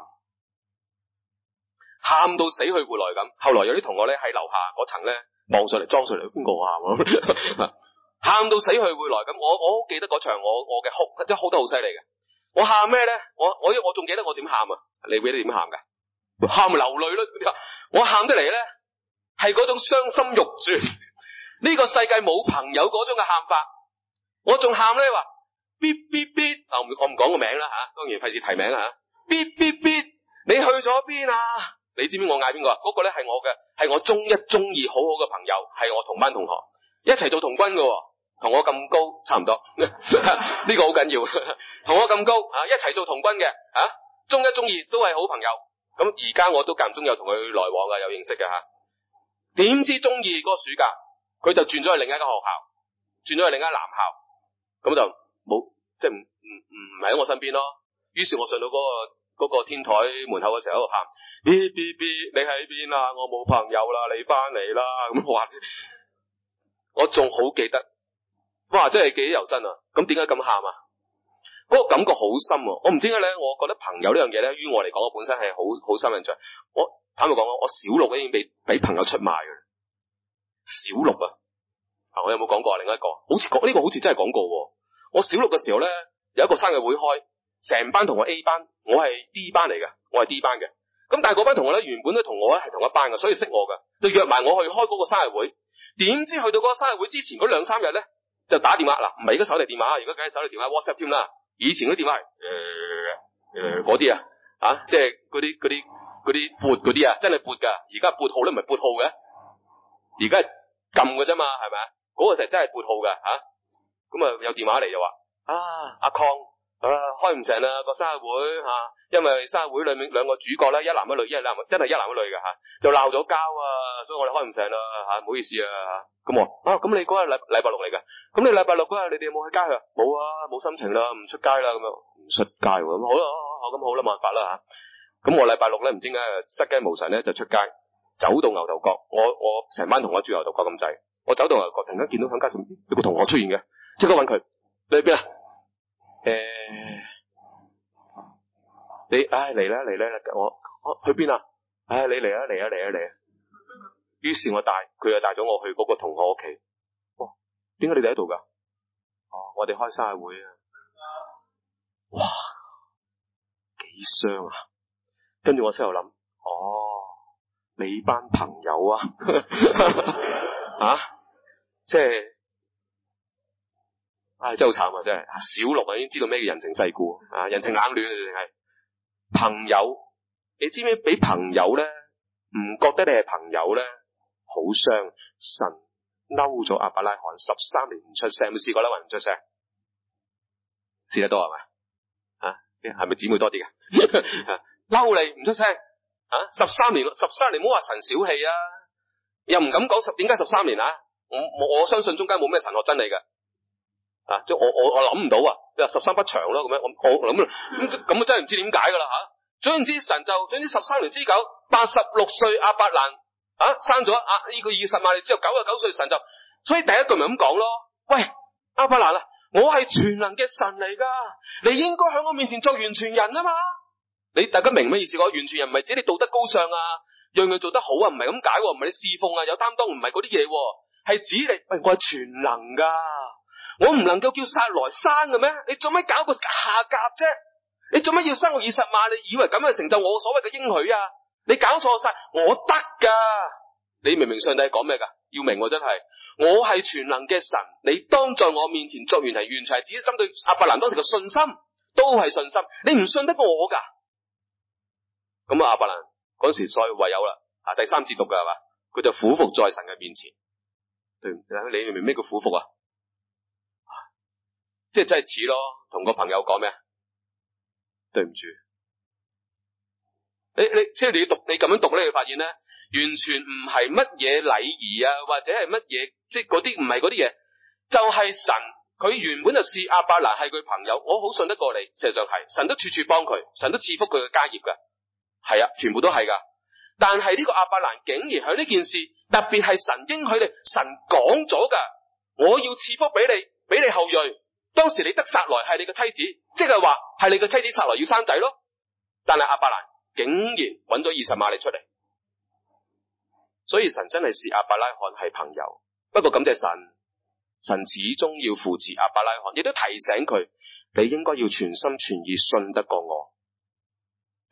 喊到死去活來咁，後來有啲同學咧喺樓下嗰層咧望上嚟裝上嚟，邊個喊？喊到死去活來咁，我我好記得嗰場我我嘅哭，真係哭得好犀利嘅。我喊咩咧？我我我仲記得我點喊啊？你記得點喊噶？ 喊流淚咯。我喊得嚟咧，係嗰種傷心欲絕，呢個世界冇朋友嗰種嘅喊法。我仲喊咧話，嗶嗶嗶，我唔我唔講個名啦吓，當然費事提名啦吓。嗶嗶嗶，你去咗邊啊？你知唔知我嗌邊個啊？嗰個咧係我嘅，係我中一中二好好嘅朋友，係我同班同學，一齊做童軍嘅，同我咁高差唔多，呢個好緊要，同我咁高啊，一齊做童軍嘅啊，中一中二都係好朋友。咁而家我都間唔中有同佢來往嘅，有認識嘅吓。點知中二嗰個暑假，佢就轉咗去另一間學校，轉咗去另一間男校。咁就冇，即係唔唔唔唔喺我身邊咯。於是我上到嗰、嗰個、嗰個天台門口嘅時候喺度喊，嗶嗶嗶，你喺邊啊？我冇朋友啦，你翻嚟啦。咁我話，我仲好記得，哇，真係記憶猶新啊！咁點解咁喊啊？嗰、嗰個感覺好深啊！我唔知點解咧，我覺得朋友呢樣嘢咧，於我嚟講，我本身係好好深印象。我坦白講，我小六已經俾俾朋友出賣嘅，小六啊！我有冇講過啊？另一個好似講呢個好似真係講過。我小六嘅時候咧，有一個生日會開，成班同學 A 班，我係 D 班嚟嘅，我係 D 班嘅。咁但係嗰班同學咧，原本都同我咧係同一班嘅，所以識我嘅，就約埋我去開嗰個生日會。點知去到嗰個生日會之前嗰兩三日咧，就打電話嗱，唔係而家手提電話，如果梗係手提電話 WhatsApp 添啦。以前嗰啲電話係誒誒嗰啲啊，啊即係嗰啲嗰啲嗰啲撥嗰啲啊，真係撥噶。而家撥號咧唔係撥號嘅，而家係撳嘅啫嘛，係咪啊？嗰個時候真係撥號嘅吓，咁啊有電話嚟就話啊阿鄺啊開唔成啦個生日會吓，因為生日會裏面兩個主角咧，一男一女，一男真係一男一女嘅吓，就鬧咗交啊，所以我哋開唔成啦吓，唔好意思啊吓。咁我啊咁你嗰日禮禮拜六嚟嘅，咁你禮拜六嗰日你哋有冇去街去啊？冇啊，冇心情啦，唔出街啦咁樣，唔出街喎，咁好啦，好咁好啦，冇辦法啦吓。咁我禮拜六咧唔知點解失驚無神咧就出街，走到牛頭角，我我成班同學住牛頭角咁滯。我走到牛角，突然間見到響街上有個同學出現嘅，即刻揾佢，你去邊啊？誒、欸，你唉嚟啦嚟啦，我我去邊啊？唉，你嚟啊嚟啊嚟啊嚟啊！於是我帶佢又帶咗我去嗰個同學屋企。哇，點解你哋喺度噶？哦，我哋開生日會啊！哇，幾傷啊！跟住我先又諗，哦，你班朋友啊，啊！即係，唉，真係好慘啊！真係，小六啊已經知道咩叫人情世故啊，人情冷暖啊，定係朋友？你知唔知俾朋友咧，唔覺得你係朋友咧，好傷。神嬲咗亞伯拉罕十三年唔出聲，有冇試過嬲人唔出聲？試得多係咪？啊，係咪姊妹多啲噶？嬲你唔出聲啊！十三年，十三年，唔好話神小氣啊，又唔敢講十，點解十三年啊？我我我相信中間冇咩神學真理嘅，啊，即係我我我諗唔到啊！你話十三不長咯，咁樣我我諗咁咁我真係唔知點解噶啦吓。總言之，神就總之十三年之久，八十六歲亞伯蘭啊生咗啊呢個以實瑪利之後，九十九歲神就，所以第一句咪咁講咯。喂，亞伯蘭啊，我係全能嘅神嚟噶，你應該喺我面前作完全人啊嘛。你大家明咩意思？我完全人唔係指你道德高尚啊，樣樣做得好啊，唔係咁解，唔係你侍奉啊，有擔當，唔係嗰啲嘢。係指你，喂，我係全能噶，我唔能夠叫撒來生嘅咩？你做咩搞個夏甲啫？你做咩要生個以實瑪利？你以為咁樣成就我所謂嘅應許啊？你搞錯晒，我得噶。你明明上帝係講咩噶？要明我真係，我係全能嘅神，你當在我面前作完係完全係指針對亞伯蘭當時嘅信心，都係信心。你唔信得過我噶？咁啊，亞伯蘭嗰時所以唯有啦，啊第三節讀噶係嘛？佢就俯伏在神嘅面前。對，你明唔明咩叫俯伏啊？即係真係似咯，同個朋友講咩？對唔住，你你即係你讀，你咁樣讀咧，你發現咧，完全唔係乜嘢禮儀啊，或者係乜嘢，即係嗰啲唔係嗰啲嘢，就係神，佢原本就視亞伯蘭係佢朋友，我好信得過你，事實上係，神都處處幫佢，神都賜福佢嘅家業噶，係啊，全部都係噶。但係呢個亞伯蘭竟然喺呢件事，特別係神應許你，神講咗噶，我要賜福俾你，俾你後裔。當時你得撒萊係你嘅妻子，即係話係你嘅妻子撒萊要生仔咯。但係亞伯蘭竟然揾咗以實瑪利出嚟，所以神真係視亞伯拉罕係朋友。不過感謝神，神始終要扶持亞伯拉罕，亦都提醒佢，你應該要全心全意信得過我。弟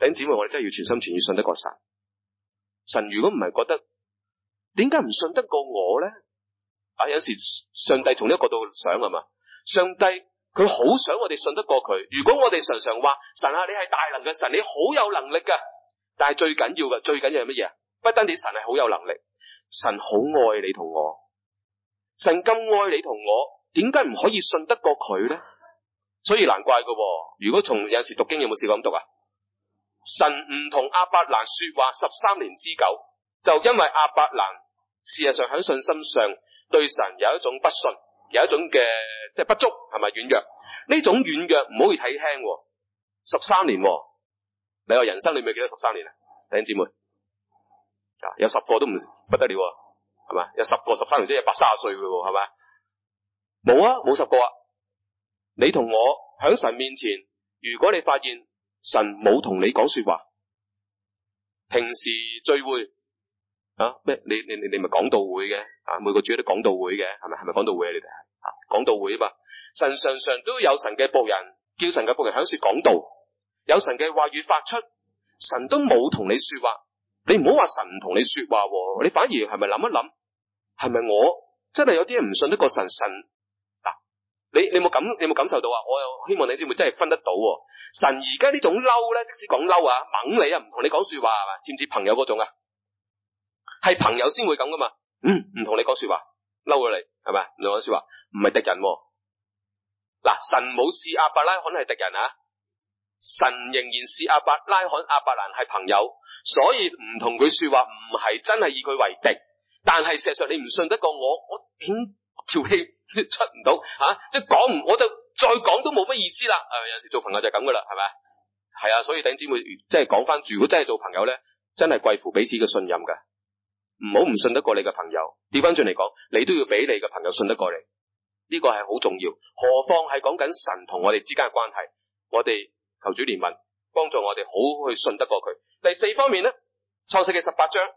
弟兄姊妹，我哋真係要全心全意信得過神。神如果唔係覺得，點解唔信得過我咧？啊，有時上帝從呢個角度想啊嘛，上帝佢好想我哋信得過佢。如果我哋常常話神啊，你係大能嘅神，你好有能力噶，但係最緊要嘅，最緊要係乜嘢啊？不單止神係好有能力，神好愛你同我，神咁愛你同我，點解唔可以信得過佢咧？所以難怪噶。如果從有時讀經有冇試過咁讀啊？神唔同亞伯蘭說話十三年之久，就因為亞伯蘭事實上喺信心上對神有一種不信，有一種嘅即係不足，係咪軟弱？呢種軟弱唔好去睇輕，十三年，你話人生你咪記得十三年啊？弟兄姊妹，啊有十個都唔不得了，係咪？有十個十三年即係一百三十歲噶咯，係咪？冇啊，冇十個啊！你同我喺神面前，如果你發現神冇同你講說話，平時聚會啊咩？你你你你咪講道會嘅啊？每個主日都講道會嘅，係咪？係咪講道會啊？你哋啊講道會啊嘛？神常常都有神嘅僕人，叫神嘅僕人喺說講道，有神嘅話語發出，神都冇同你說話。你唔好話神唔同你說話，你反而係咪諗一諗，係咪我真係有啲人唔信得過神？神嗱、啊，你你冇感你冇感受到啊？我又希望你知唔知真係分得到？神而家呢種嬲咧，即使講嬲啊，猛你啊，唔同你講說話係嘛？似唔似朋友嗰種啊？係朋友先會咁噶嘛？嗯，唔同你講說話，嬲咗你係咪？唔同你講說話，唔係敵人。嗱，神冇視亞伯拉罕係敵人啊，神仍然視亞伯拉罕亞伯蘭係朋友，所以唔同佢說話，唔係真係以佢為敵。但係事實上你唔信得過我，我點條氣出唔到吓？即係講唔，我就再講都冇乜意思啦。誒、呃，有時做朋友就係咁噶啦，係咪？係啊，所以弟兄姊妹，即係講翻，如果真係做朋友咧，真係貴乎彼此嘅信任噶，唔好唔信得過你嘅朋友。調翻轉嚟講，你都要俾你嘅朋友信得過你。呢個係好重要，何況係講緊神同我哋之間嘅關係。我哋求主憐憫，幫助我哋好去信得過佢。第四方面咧，創世記十八章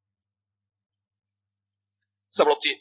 十六節，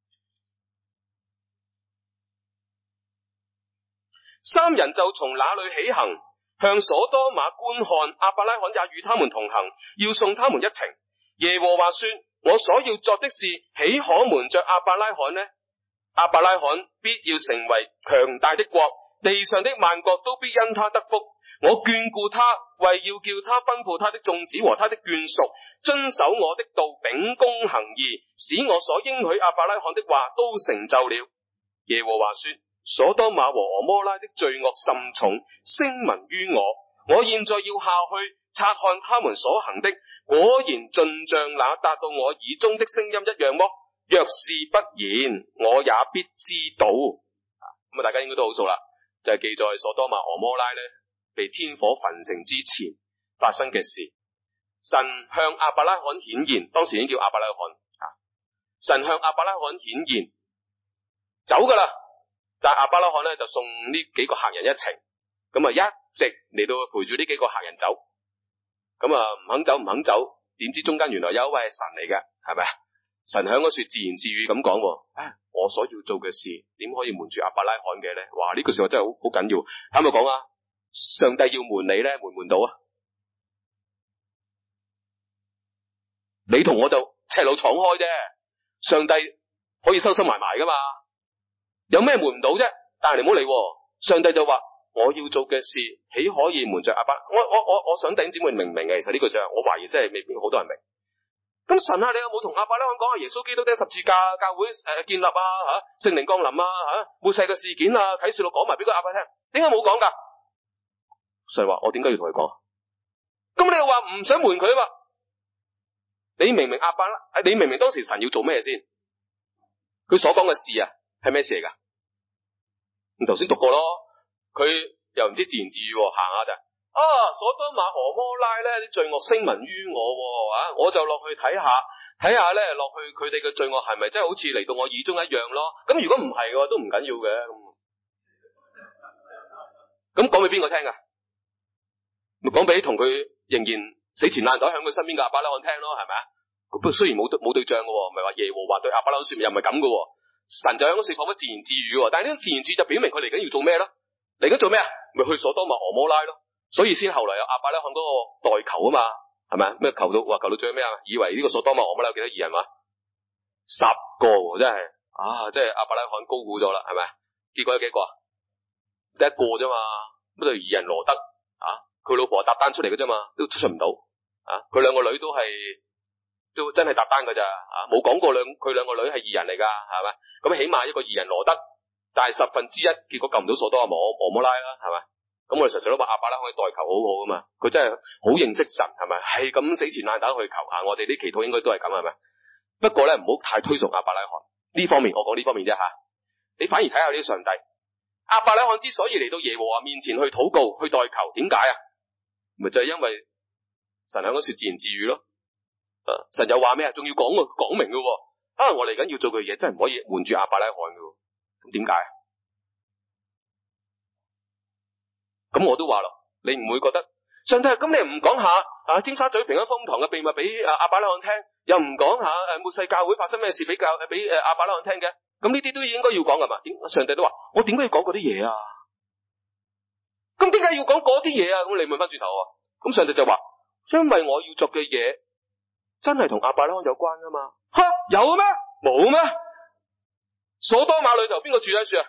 三人就從那裏起行，向所多瑪觀看，亞伯拉罕也與他們同行，要送他們一程。耶和華說：我所要作的事，豈可瞞着亞伯拉罕呢？亞伯拉罕必要成為強大的國，地上的萬國都必因他得福。我眷顧他，為要叫他吩咐他的眾子和他的眷屬遵守我的道，秉公行義，使我所應許亞伯拉罕的話都成就了。耶和華說：所多瑪和俄摩拉的罪惡甚重，聲聞於我。我現在要下去察看他們所行的，果然盡像那達到我耳中的聲音一樣麼？若是不然，我也必知道。咁啊，大家應該都好數啦，就係、是、記載所多瑪俄摩拉咧被天火焚城之前發生嘅事。神向亞伯拉罕顯現，當時已經叫亞伯拉罕啊。神向亞伯拉罕顯現，走噶啦，但係亞伯拉罕咧就送呢幾個客人一程，咁啊一直嚟到陪住呢幾個客人走，咁啊唔肯走唔肯走，點知中間原來有一位係神嚟嘅，係咪啊？神響嗰處自言自語咁講，唉，我所要做嘅事，點可以瞞住亞伯拉罕嘅咧？哇，呢句說話真係好好緊要。啱咪講啊？上帝要瞞你咧，瞞唔瞞到啊？你同我就赤露敞開啫，上帝可以收收埋埋噶嘛？有咩瞞唔到啫？但係你唔好理，上帝就話我要做嘅事，豈可以瞞着亞伯？我我我我想弟兄姊妹明唔明嘅？其實呢句說話，我懷疑真係未必好多人明。咁神啊，你有冇同亞伯拉罕講啊？耶穌基督釘十字架教會誒、呃、建立啊吓，聖靈降臨啊吓，末世嘅事件啊，啟示錄講埋俾個亞伯聽，點解冇講噶？神話我點解要同佢講？咁你又話唔想瞞佢啊嘛？你明明亞伯拉，你明明當時神要做咩先？佢所講嘅事啊，係咩事嚟噶？咁頭先讀過咯，佢又唔知自言自語行下咋？啊，所多瑪俄摩拉咧啲罪惡聲聞於我，啊，我就落去睇下，睇下咧落去佢哋嘅罪惡係咪真係好似嚟到我耳中一樣咯？咁如果唔係嘅話，都唔緊要嘅。咁講俾邊個聽噶？咪講俾同佢仍然死纏爛打響佢身邊嘅亞伯拉罕聽咯，係咪啊？不過雖然冇冇對象嘅，唔係話耶和華對亞伯拉罕說，又唔係咁嘅。神就喺嗰時講乜自言自語，但係呢種自言自語就表明佢嚟緊要做咩咯？嚟緊做咩啊？咪去所多瑪俄摩拉咯。 所以先後來有亞伯拉罕嗰個代求啊嘛，係咪啊？咩求到話求到最尾咩啊？以為呢個所多瑪俄摩拉有幾多義人話？十個真係啊，即係亞伯拉罕高估咗啦，係咪？結果有幾個啊？得一個啫嘛，乜就義人羅得啊？佢老婆搭單出嚟嘅啫嘛，都出唔到啊！佢兩個女都係都真係搭單㗎咋啊？冇講過兩佢兩個女係義人嚟㗎，係咪？咁起碼一個義人羅得，但係十分之一，結果救唔到所多瑪俄摩拉啦，係咪？咁我哋常常都話亞伯拉罕嘅代求好好㗎嘛，佢真係好認識神，係咪？係咁死纏爛打去求啊！我哋啲祈禱應該都係咁，係咪？不過咧，唔好太推崇亞伯拉罕呢方面，我講呢方面啫吓。你反而睇下呢啲上帝，亞伯拉罕之所以嚟到耶和華面前去禱告、去代求，點解啊？咪就係、是、因為神喺嗰時自言自語咯。啊、神又話咩啊？仲要講講明嘅，啊，我嚟緊要做嘅嘢真係唔可以瞞住亞伯拉罕嘅。咁點解啊？咁我都話咯，你唔會覺得上帝咁你唔講下啊尖沙咀平安福音堂嘅秘密俾阿亞伯拉罕聽，又唔講下誒末世教會發生咩事俾教俾誒亞伯拉罕聽嘅？咁呢啲都應該要講噶嘛？點上帝都話我點解要講嗰啲嘢啊？咁點解要講嗰啲嘢啊？咁你問翻轉頭啊？咁上帝就話因為我要做嘅嘢真係同亞伯拉罕有關噶嘛？吓，有咩？冇咩？所多瑪裏頭邊個住喺樹啊？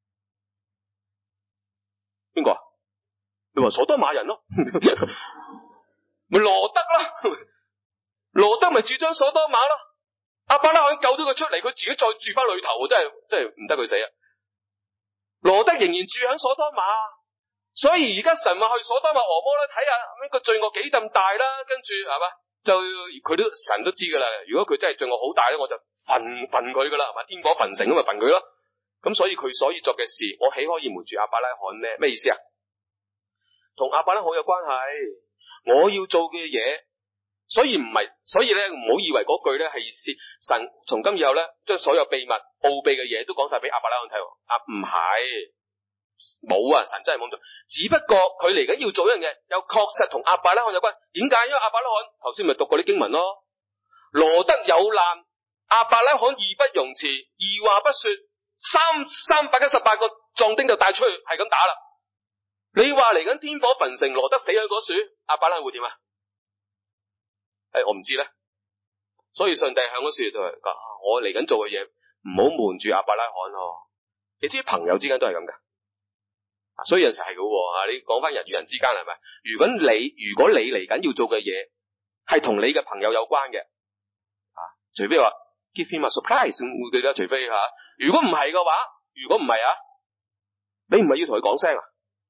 邊個啊？你話所多瑪人咯，咪羅德咯，羅德咪住張所多瑪咯。亞伯拉罕救咗佢出嚟，佢自己再住翻裏頭，真係真係唔得佢死啊！羅德仍然住喺所多瑪，所以而家神話去所多瑪俄摩拉睇下呢個罪惡幾咁大啦，跟住係嘛，就佢都神都知噶啦。如果佢真係罪惡好大咧，我就焚焚佢噶啦，係嘛，天火焚城咁咪焚佢咯。咁所以佢所以作嘅事，我豈可以瞞住亞伯拉罕呢？咩意思啊？同亞伯拉罕好有關係，我要做嘅嘢，所以唔係，所以咧唔好以為嗰句咧係說神從今以後咧將所有秘密奧秘嘅嘢都講晒俾亞伯拉罕睇。啊，唔係，冇啊，神真係冇做，只不過佢嚟緊要做一樣嘢，又確實同亞伯拉罕有關。點解？因為亞伯拉罕頭先咪讀過啲經文咯，羅得有難，亞伯拉罕義不容辭，二話不說，三三百一十八個壯丁就帶出去，係咁打啦。你話嚟緊天火焚城，羅得死喺嗰樹，亞伯拉罕會點啊？誒，我唔知咧。所以上帝向嗰樹就係講，我嚟緊做嘅嘢唔好瞞住亞伯拉罕咯。你知朋友之間都係咁噶，所以有時係噶。啊，你講翻人與人之間係咪？如果你如果你嚟緊要做嘅嘢係同你嘅朋友有關嘅，啊，除非話 give him a surprise 會記得，除非吓、啊，如果唔係嘅話，如果唔係啊，你唔係要同佢講聲啊？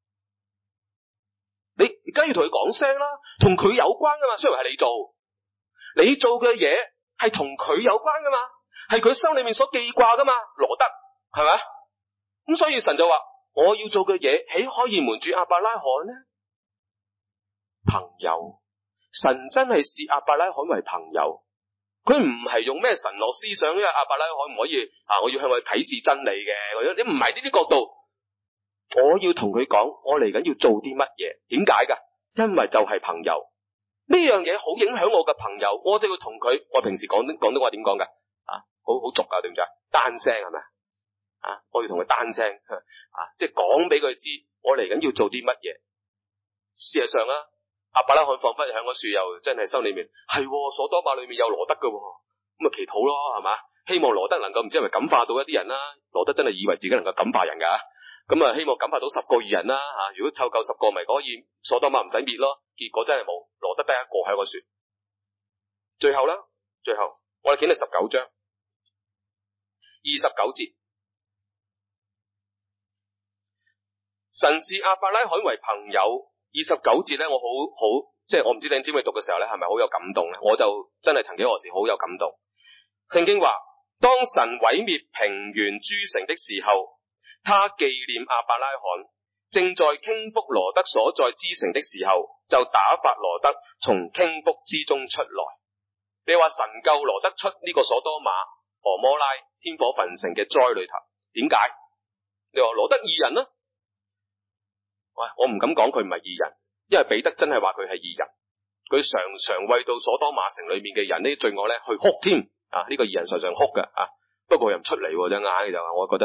你而家要同佢講聲啦，同佢有關噶嘛？雖然係你做，你做嘅嘢係同佢有關噶嘛，係佢心裏面所記掛噶嘛。羅得係咪？咁所以神就話我要做嘅嘢，豈可以瞞住亞伯拉罕呢？朋友，神真係視亞伯拉罕為朋友，佢唔係用咩神學思想，因為亞伯拉罕唔可以啊，我要向佢啟示真理嘅，你唔係呢啲角度。我要同佢講，我嚟緊要做啲乜嘢？點解噶？因為就係朋友呢樣嘢好影響我嘅朋友，我就要同佢。我平時講廣東話點講噶？啊，好好俗噶，對唔對？單聲係咪啊？我要同佢單聲啊，即係講俾佢知，我嚟緊要做啲乜嘢。事實上啊，亞伯拉罕彷彿響個樹又真係心裏面係所多瑪裏面有羅得噶，咁啊祈禱咯，係嘛？希望羅得能夠唔知係咪感化到一啲人啦。羅得真係以為自己能夠感化人噶。咁啊，希望感化到十個義人啦吓，如果湊夠十個，咪可以所多瑪唔使滅咯。結果真係冇，羅得得一個喺個樹。最後啦，最後我哋見到十九章二十九節，神視亞伯拉罕為朋友。二十九節咧，我好好，即係我唔知弟兄姊妹讀嘅時候咧，係咪好有感動咧？我就真係曾幾何時好有感動。聖經話，當神毀滅平原諸城的時候，他紀念亞伯拉罕，正在傾覆羅得所在之城的時候，就打發羅得從傾覆之中出來。你話神救羅得出呢個所多瑪俄摩拉天火焚城嘅災裏頭，點解？你話羅得義人啦，喂，我唔敢講佢唔係義人，因為彼得真係話佢係義人，佢常常為到所多瑪城裏面嘅人呢啲罪惡咧去哭添啊！呢、這個義人常常哭嘅啊，不過又唔出嚟，隻眼就話我覺得吓。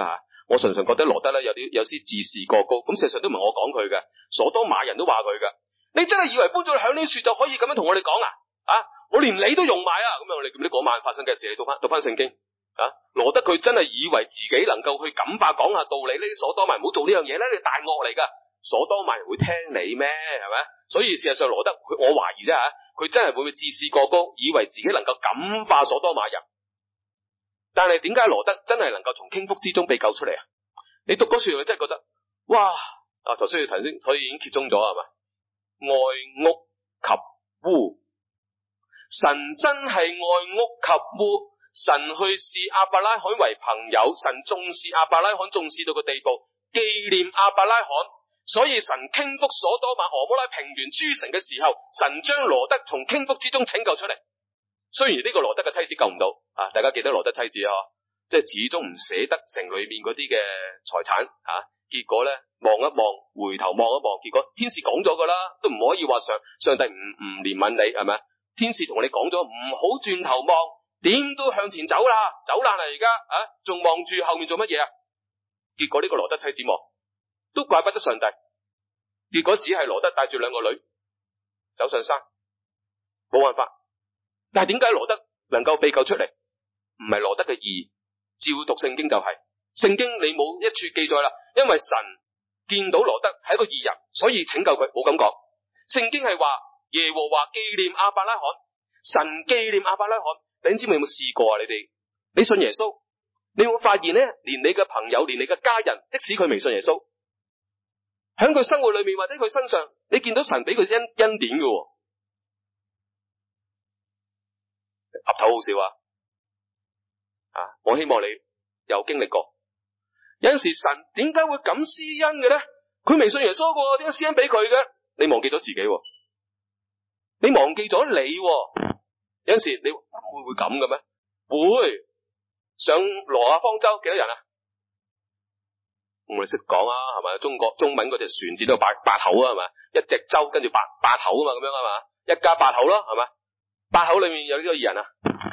我常常覺得羅德咧有啲有啲自視過高，咁事實上都唔係我講佢嘅，所多瑪人都話佢嘅。你真係以為搬咗去響呢樹就可以咁樣同我哋講啊？啊，我連你都用埋啊！咁樣我哋記唔記得嗰晚發生嘅事？你讀翻讀翻聖經啊，羅德佢真係以為自己能夠去感化講下道理，呢啲所多瑪唔好做呢樣嘢咧，你大惡嚟噶，所多瑪人會聽你咩？係咪？所以事實上羅德，我懷疑啫吓，佢真係會唔會自視過高，以為自己能夠感化所多瑪人？但係點解羅德真係能夠從傾覆之中被救出嚟啊？你讀嗰段你真係覺得，哇！啊，頭先要頭先，所以已經揭盅咗係嘛？愛屋及烏，神真係愛屋及烏，神去視亞伯拉罕為朋友，神重視亞伯拉罕，重視到個地步，紀念亞伯拉罕，所以神傾覆所多瑪、俄摩拉平原諸城嘅時候，神將羅德從傾覆之中拯救出嚟。雖然呢個羅德嘅妻子救唔到啊，大家記得羅德妻子啊，即係始終唔捨得城裏面嗰啲嘅財產啊，結果咧望一望，回頭望一望，結果天使講咗噶啦，都唔可以話上上帝唔唔憐憫你係咪？天使同你講咗唔好轉頭望，點都向前走啦，走爛啦而家啊，仲望住後面做乜嘢啊？結果呢個羅德妻子望，都怪不得上帝，結果只係羅德帶住兩個女走上山，冇辦法。但係點解羅德能夠被救出嚟？唔係羅德嘅義，照讀聖經就係、是、聖經你冇一處記載啦，因為神見到羅德係一個義人，所以拯救佢，冇咁講。聖經係話耶和華紀念亞伯拉罕，神紀念亞伯拉罕。你知唔知有冇試過啊？你哋你信耶穌，你會發現咧，連你嘅朋友，連你嘅家人，即使佢未信耶穌，喺佢生活裏面或者佢身上，你見到神俾佢恩恩典嘅。岌頭好笑啊！啊，我希望你有經歷過。有陣時神點解會咁施恩嘅咧？佢未信耶穌嘅，點解施恩俾佢嘅？你忘記咗自己，你忘記咗你。有陣時你會唔會咁嘅咩？會。上挪亞方舟幾多人啊？我哋識講啊，係咪？中國中文嗰隻船字都有八八口啊，係咪？一隻舟跟住八八口啊嘛，咁樣啊嘛，一家八口咯，係咪？八口裏面有幾個義人啊？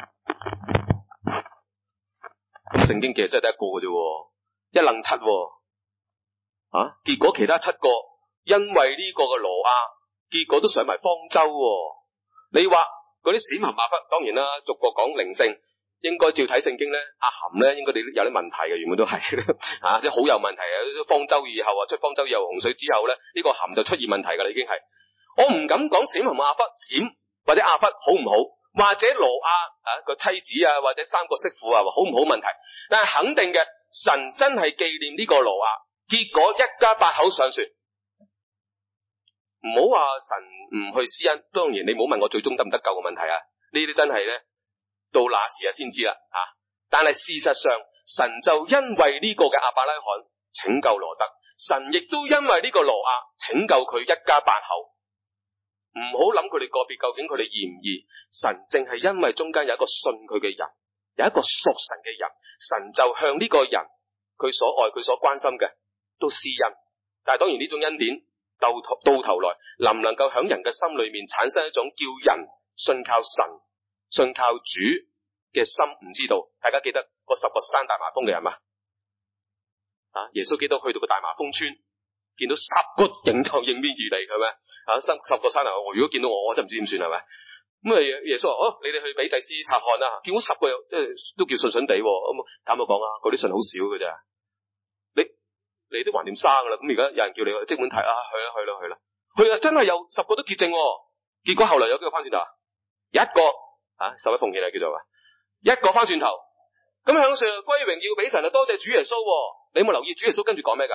咁聖經其實真係得一個嘅啫，一愣七啊！結果其他七個因為呢個嘅挪亞，結果都上埋方舟。你話嗰啲閃含馬忽，當然啦，逐個講靈性，應該照睇聖經咧，阿含咧應該你有啲問題嘅，原本都係啊，即係好有問題啊！方舟以後啊，出方舟以後洪水之後咧，呢個含就出現問題噶啦，已經係。我唔敢講閃含馬忽閃。或者亞弗好唔好，或者挪亞啊個妻子啊，或者三個媳婦啊，好唔好問題？但係肯定嘅，神真係紀念呢個挪亞，結果一家八口上船。唔好話神唔去施恩，當然你唔好問我最終得唔得救嘅問題啊！呢啲真係咧到那時啊先知啦啊！但係事實上，神就因為呢個嘅亞伯拉罕拯救羅德，神亦都因為呢個挪亞拯救佢一家八口。唔好諗佢哋個別究竟佢哋義唔義，神正係因為中間有一個信佢嘅人，有一個屬神嘅人，神就向呢個人佢所愛佢所關心嘅都施恩。但係當然呢種恩典到到頭來能唔能夠響人嘅心裏面產生一種叫人信靠神信靠主嘅心，唔知道。大家記得個十個山大麻風嘅人嘛？啊，耶穌基督去到個大麻風村，見到十個影就迎面而嚟，係咪？啊，十十個山頭，我如果見到我，我真唔知點算，係咪？咁啊，耶穌話：哦，你哋去俾祭司察看啦。見到十個即係都叫順順地，咁坦白講啊，嗰啲信好少嘅咋。你你都橫掂生噶啦。咁而家有人叫你去即管睇啊，去啦去啦去啦，去啦，真係有十個都潔淨。結果後來有幾個翻轉頭，一個啊十一奉獻啊叫做，一個翻轉頭，咁向上歸榮耀俾神啊，多謝主耶穌。你有冇留意主耶穌跟住講咩噶？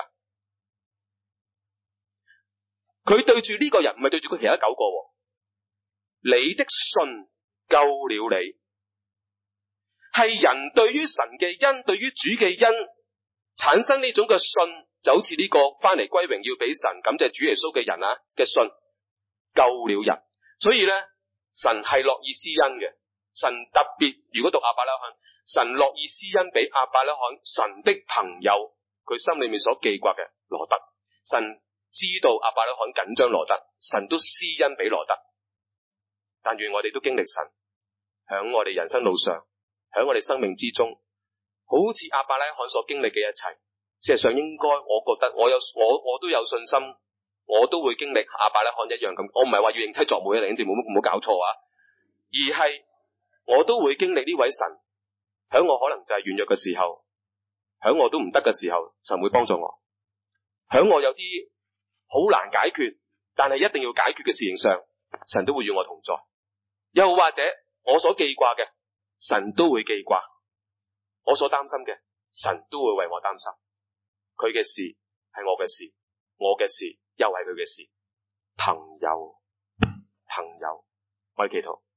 佢對住呢個人唔係對住佢其他九個，你的信救了你，係人對於神嘅恩，對於主嘅恩產生呢種嘅信，就好似呢個翻嚟歸榮耀俾神感謝主耶穌嘅人啊嘅信救了人。所以咧，神係樂意施恩嘅。神特別如果讀亞伯拉罕，神樂意施恩俾亞伯拉罕神的朋友，佢心裏面所記掛嘅羅德，神知道亞伯拉罕緊張羅德，神都施恩俾羅德。但願我哋都經歷神響我哋人生路上，響我哋生命之中，好似亞伯拉罕所經歷嘅一切， 事實上應該，我覺得我有我我都有信心，我都會經歷亞伯拉罕一樣咁。我唔係話要認妻作妹啊，弟兄姊妹冇冇搞錯啊，而係我都會經歷呢位神，響我可能就係軟弱嘅時候，響我都唔得嘅時候，神會幫助我。響我有啲好難解決，但係一定要解決嘅事情上，神都會與我同在。又或者我所記掛嘅，神都會記掛；我所擔心嘅，神都會為我擔心。佢嘅事係我嘅事，我嘅事又係佢嘅事。朋友，朋友，我哋祈禱。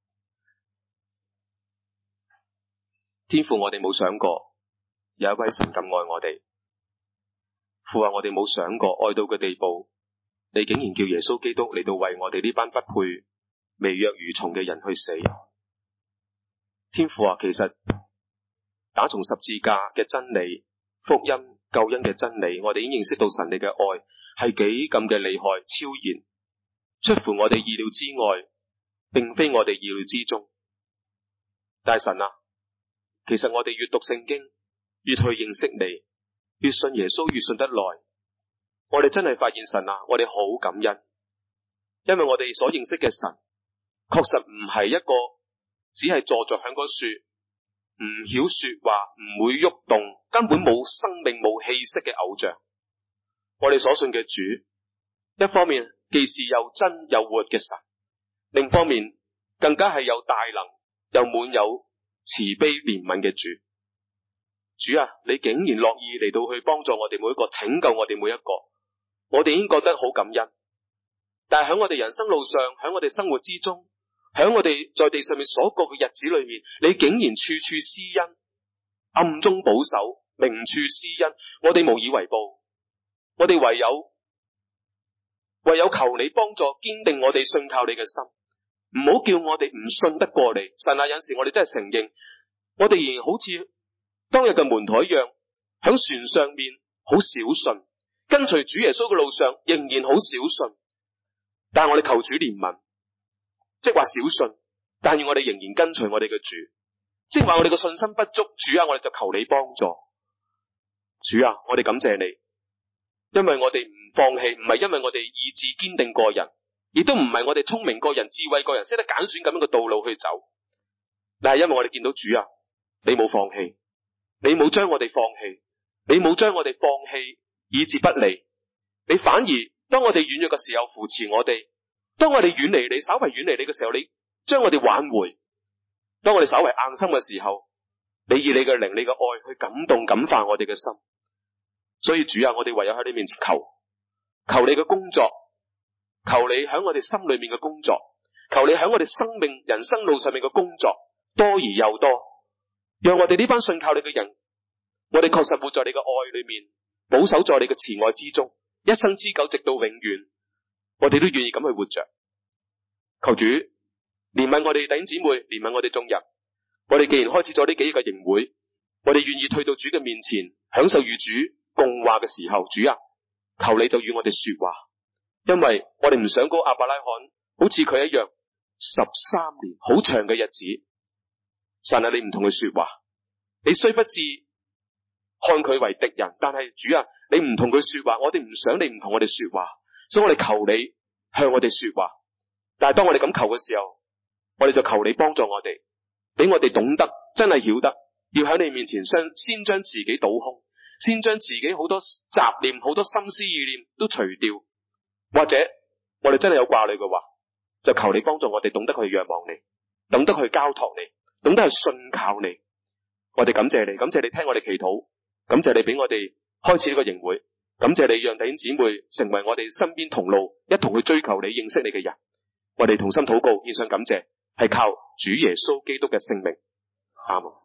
天父，我哋冇想過有一位神咁愛我哋。父啊，我哋冇想過愛到嘅地步，你竟然叫耶穌基督嚟到為我哋呢班不配、微弱愚蟲嘅人去死。天父啊，其實打從十字架嘅真理、福音、救恩嘅真理，我哋已經認識到神你嘅愛係幾咁嘅厲害、超然，出乎我哋意料之外，並非我哋意料之中。但係神啊，其實我哋越讀聖經，越去認識你，越信耶穌，越信得耐，我哋真係發現神啊，我哋好感恩，因為我哋所認識嘅神，確實唔係一個只係坐着響嗰樹，唔曉說話，唔會喐動，根本冇生命冇氣息嘅偶像。我哋所信嘅主，一方面既是又真又活嘅神，另一方面更加係有大能又滿有慈悲憐憫嘅主。主啊，你竟然樂意嚟到去幫助我哋每一個，拯救我哋每一個，我哋已經覺得好感恩。但係喺我哋人生路上，喺我哋生活之中，喺我哋在地上面所過嘅日子裏面，你竟然處處施恩，暗中保守，明處施恩，我哋無以為報。我哋唯有唯有求你幫助，堅定我哋信靠你嘅心，唔好叫我哋唔信得過你。神啊，有時我哋真係承認，我哋仍然好似當日嘅門徒一樣，喺船上面好小信，跟隨主耶穌嘅路上仍然好小信。但係我哋求主憐憫，即係話小信，但願我哋仍然跟隨我哋嘅主。即係話我哋嘅信心不足，主啊，我哋就求你幫助。主啊，我哋感謝你，因為我哋唔放棄，唔係因為我哋意志堅定過人，亦都唔係我哋聰明過人、智慧過人，識得揀選咁樣嘅道路去走。但係因為我哋見到主啊，你冇放棄，你冇將我哋放棄，你冇將我哋放棄以致不利，你反而當我哋軟弱嘅時候扶持我哋，當我哋遠離你，稍為遠離你嘅時候，你將我哋挽回，當我哋稍為硬心嘅時候，你以你嘅靈、你嘅愛去感動感化我哋嘅心。所以主啊，我哋唯有喺你面前求，求你嘅工作，求你喺我哋心裏面嘅工作，求你喺我哋生命人生路上面嘅工作多而又多，讓我哋呢班信靠你嘅人，我哋確實活在你嘅愛裏面，保守在你嘅慈愛之中，一生之久直到永遠，我哋都願意咁去活着。求主憐憫我哋弟兄姊妹，憐憫我哋眾人。我哋既然開始咗呢幾日嘅營會，我哋願意退到主嘅面前，享受與主共話嘅時候，主啊，求你就與我哋說話，因為我哋唔想嗰亞伯拉罕好似佢一樣十三年好長嘅日子。神啊，你唔同佢說話，你雖不至看佢為敵人，但係主啊，你唔同佢說話，我哋唔想你唔同我哋說話，所以我哋求你向我哋說話。但係當我哋咁求嘅時候，我哋就求你幫助我哋，俾我哋懂得，真係曉得要喺你面前先先將自己倒空，先將自己好多雜念、好多心思意念都除掉。或者我哋真係有掛慮嘅話，就求你幫助我哋懂得去仰望你，懂得去交託你，懂得去信靠你。我哋感謝你，感謝你聽我哋祈禱，感謝你俾我哋開始呢個營會，感謝你讓弟兄姊妹成為我哋身邊同路，一同去追求你、認識你嘅人。我哋同心禱告，獻上感謝，係靠主耶穌基督嘅聖名。阿門。